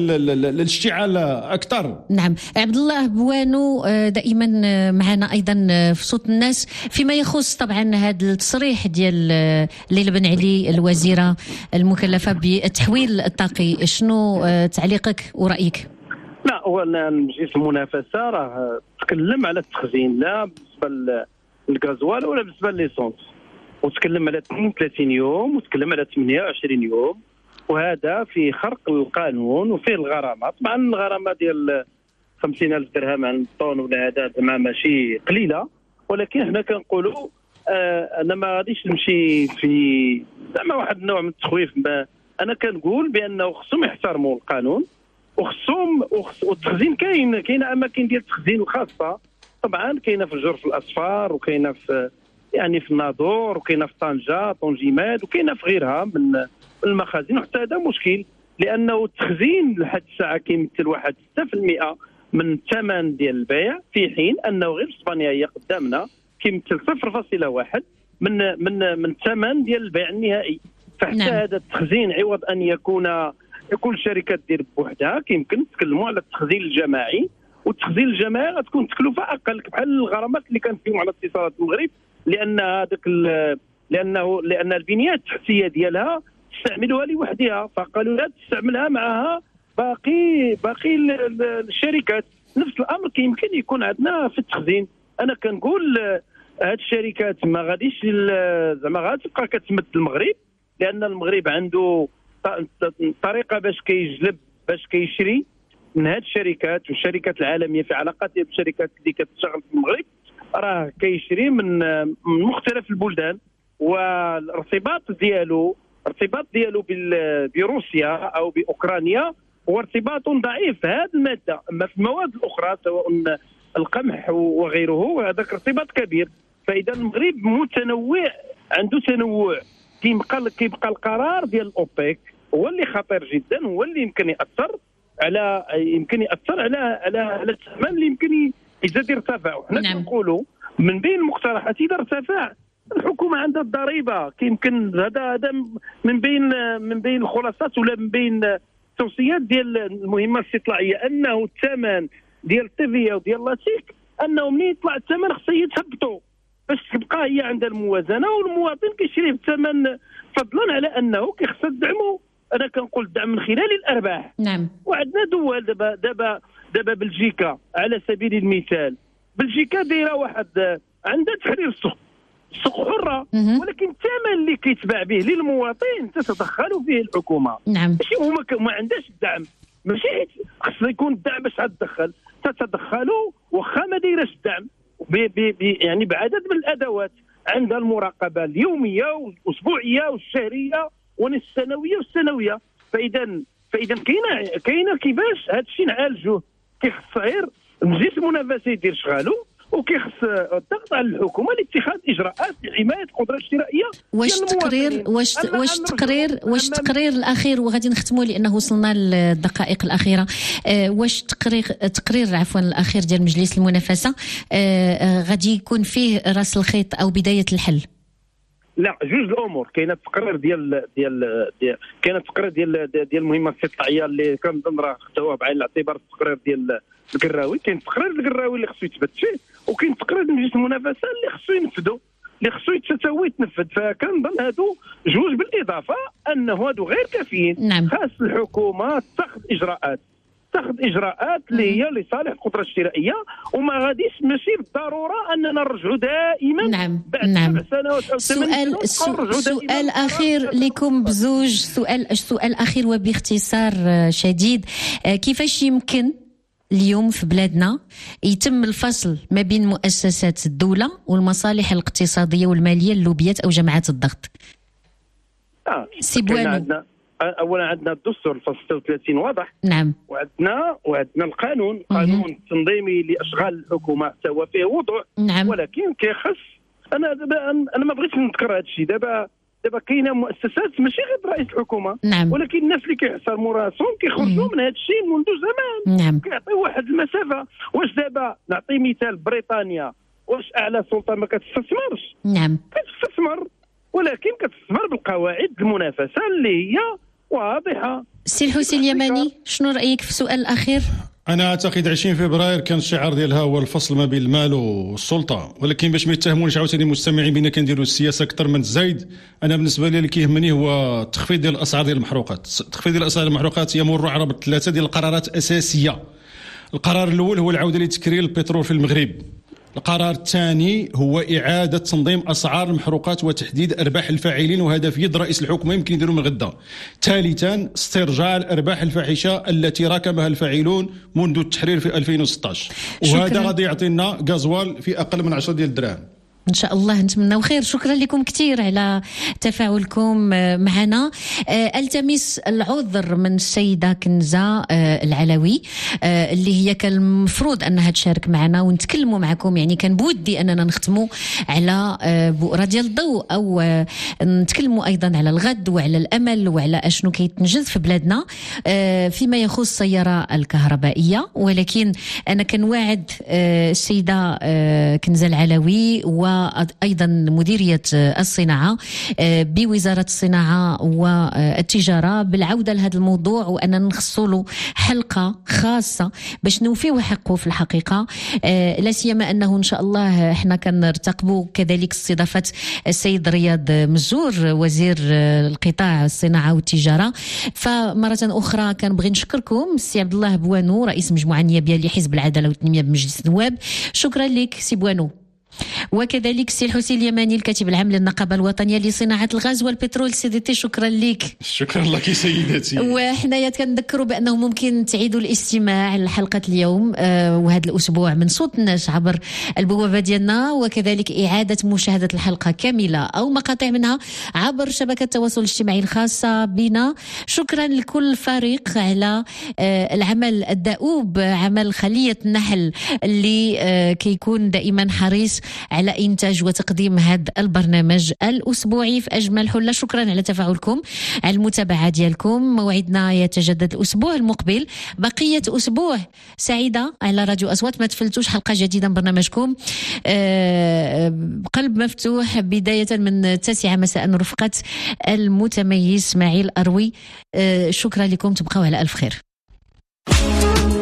الاشتعال اكثر. عبد الله بوانو دائما معنا ايضا في صوت الناس فيما يخص طبعا هذا التصريح ديال ليلى بن علي الوزيره المكلفه بالتحويل الطاقي، شنو تعليقك ورايك؟ لا، هو مجلس المنافسه راه تكلم على التخزين لا بالنسبه للغازوال ولا بالنسبه لليسونس، وتكلم على 32 يوم وتكلم على 28 يوم، وهذا في خرق القانون وفيه الغرامات. طبعا الغرامه ديال 50,000 درهم عن الطون ولا هذا زعما ماشي قليله، ولكن حنا كنقولوا انا ما غاديش نمشي في زعما واحد النوع من التخويف. انا كنقول بانه خصهم يحترموا القانون وخصهم والتخزين كاينه اماكن ديال التخزين الخاصه طبعا، كاينه في الجرف الاصفر وكاينه في يعني في الناظور وكاينه في طنجه طنجيمات وكاينه في غيرها من المخازن. وحتى هذا مشكل لانه التخزين لحد الساعه كيمثل واحد 6% من الثمن ديال البيع، في حين انه غير اسبانيا هي قدامنا كيمثل 0.1 من الثمن ديال البيع النهائي. فحتى هذا التخزين عوض ان يكون الشركات دير بوحدها، كيمكن نتكلموا على التخزين الجماعي، والتخزين الجماعي غتكون تكلفه اقل بحال الغرامات اللي كانت فيهم على اتصالات المغرب، لان هذاك لان البنيه التحتيه ديالها تستعملوها لوحدها، فقالوا لا تستعملها معها باقي الشركات. نفس الامر كيمكن يكون عندنا في التخزين. انا كنقول هاد الشركات ما غاديش زعما غتبقى كتمد المغرب، لان المغرب عنده طريقه باش كيجلب باش كيشري من هاد الشركات، والشركات العالميه في علاقات ديال الشركات اللي كتشتغل في المغرب راه كيشري من مختلف البلدان، والارتباط ديالو بروسيا او باوكرانيا هو ارتباط ضعيف في هذه الماده. اما في المواد الاخرى سواء القمح وغيره هذاك ارتباط كبير. فاذا المغرب متنوع، عنده تنوع. كيبقى القرار ديال الاوبيك هو اللي خطير جدا، هو اللي يمكن ياثر على الثمن اللي يمكن يزيد يرتفع. وحنا كنقولوا من بين المقترحات اذا ارتفع الحكومه عندها الضريبه، كيمكن هذا من بين الخلاصات ولا من بين التوصيات ديال المهمه الاستطلاعيه، انه الثمن ديال التيفيا وديال لاتيك انه ملي يطلع الثمن خصو يتهبطوا باش تبقى هي عندها الموازنه، والمواطن كيشري بالثمن فضلا على انه كيخص الدعم. انا كنقول الدعم من خلال الارباح. نعم. وعندنا دول دابا بلجيكا على سبيل المثال، بلجيكا دايره واحد عندها تحرير السوق حره، ولكن الثمن اللي كيتباع به للمواطن تتدخل فيه الحكومه. نعم. ماشي هما ما عندهاش الدعم، ماشي خص يكون الدعم باش تدخل، تتدخلوا واخا ما دايرش الدعم يعني بعدد من الادوات. عندها المراقبه اليوميه والاسبوعيه والشهريه ونصف السنويه والسنويه. فاذا كاينه كيفاش هذا الشيء نعالجوه. كيخص غير مجلس المنافسه يدير شغالو، وكيخص الضغط على الحكومه لاتخاذ اجراءات لحمايه القدره الاشترائيه. واش التقرير الاخير، وغادي نختموا لانه وصلنا للدقائق الاخيره، واش تقرير الاخير ديال مجلس المنافسه غادي يكون فيه راس الخيط او بدايه الحل؟ لا، جوج الامور. كاين التقرير كاين التقرير ديال المهمه الاستطلاعيه اللي كنظن راه خدوه بعين الاعتبار، التقرير ديال القراوي. كاين تقرير القراوي اللي خصو يتبت فيه، وكاين تقرير مجلس المنافسه اللي خصو ينفذوا، اللي خصو يتنفذ. فكنظن هادو جوج، بالاضافه انه هادو غير كافيين. نعم. خاص الحكومه تاخذ اجراءات اللي هي لصالح القدره الاشترائيه، وما غاديش ماشي بالضروره اننا نرجعوا دائما. نعم. بعد 7 سنوات او 8 سنوات. سؤال اخير لكم بزوج، سؤال اخير وباختصار شديد. كيفاش يمكن اليوم في بلادنا يتم الفصل ما بين مؤسسات الدولة والمصالح الاقتصادية والمالية، اللوبيات أو جماعات الضغط؟ اولا عندنا الدستور الفصل 36 واضح. نعم. وعندنا القانون التنظيمي لاشغال الحكومه حتى هو فيه وضوح. نعم. ولكن كيخص انا ما بغيتش نذكر هذا الشيء. دابا كاينه مؤسسات ماشي غير رئيس الحكومه. نعم. ولكن الناس اللي كيحصلوا راسهم كيخرجوا من هذا الشيء منذ زمان. نعم. كيعطيو واحد المسافه. واش دابا نعطي مثال بريطانيا، واش اعلى سلطه ما كتستثمرش؟ نعم. كتستثمر، ولكن كتستثمر بالقواعد المنافسه اللي هي واضحه. سي الحسين اليماني، شنو رايك في السؤال الاخير؟ انا اعتقد 20 فبراير كان الشعار ديالها هو الفصل ما بين المال والسلطه، ولكن باش ما يتهمونيش عاوتاني المستمعين بينا كنديروا السياسه اكثر من الزايد. انا بالنسبه لي اللي كيهمني هو التخفيض ديال الاسعار ديال المحروقات. التخفيض ديال الاسعار ديال المحروقات يمر عبر 3 ديال القرارات اساسيه. القرار الاول هو العوده لتكرير البترول في المغرب. القرار الثاني هو إعادة تنظيم أسعار المحروقات وتحديد أرباح الفاعلين، وهذا في يد رئيس الحكومة يمكن يديروا من غدا. ثالثا استرجاع الأرباح الفاحشة التي راكمها الفاعلون منذ التحرير في 2016. وهذا غادي يعطينا غازوال في أقل من 10 ديال الدراهم. ان شاء الله نتمنى خير. شكرا لكم كثير على تفاعلكم معنا. التمس العذر من السيده كنزه العلوي اللي هي كان المفروض انها تشارك معنا ونتكلموا معكم، يعني كان بودي اننا نختموا على بؤره ديال الضوء او نتكلموا ايضا على الغد وعلى الامل وعلى اشنو كيتنجز في بلادنا فيما يخص السياره الكهربائيه، ولكن انا كنواعد السيده كنزه العلوي وأيضا مديرية الصناعة بوزارة الصناعة والتجارة بالعودة لهذا الموضوع، وأننا نخصوا له حلقة خاصة باش نوفيه حقه في الحقيقة، لا سيما أنه إن شاء الله احنا كنرتقبوا كذلك استضافة السيد رياض مزور وزير القطاع الصناعة والتجارة. فمرة أخرى كنبغي نشكركم السي عبد الله بوانو رئيس مجموعة نيابية لحزب العدالة والتنمية بمجلس النواب. شكرا لك سي بوانو. وكذلك سي الحسين اليماني الكاتب العام للنقابه الوطنيه لصناعه الغاز والبترول CDT. شكرا لك. شكرا لك سيدتي. وحنايا كنذكروا بانه ممكن تعيدوا الاستماع لحلقه اليوم وهذا الاسبوع من صوت الناس عبر البوابه ديالنا، وكذلك اعاده مشاهده الحلقه كامله او مقاطع منها عبر شبكه التواصل الاجتماعي الخاصه بنا. شكرا لكل فريق على العمل الدؤوب، عمل خليه النحل اللي كيكون دائما حريص على إنتاج وتقديم هذا البرنامج الأسبوعي في أجمل حلة. شكرا على تفاعلكم، على المتابعة ديالكم. موعدنا يتجدد الأسبوع المقبل، بقية أسبوع سعيدة على راديو أصوات. ما تفلتوش حلقة جديدة من برنامجكم قلب مفتوح بداية من 9 مساء رفقة المتميز اسماعيل أروي. شكرا لكم، تبقوا على ألف خير.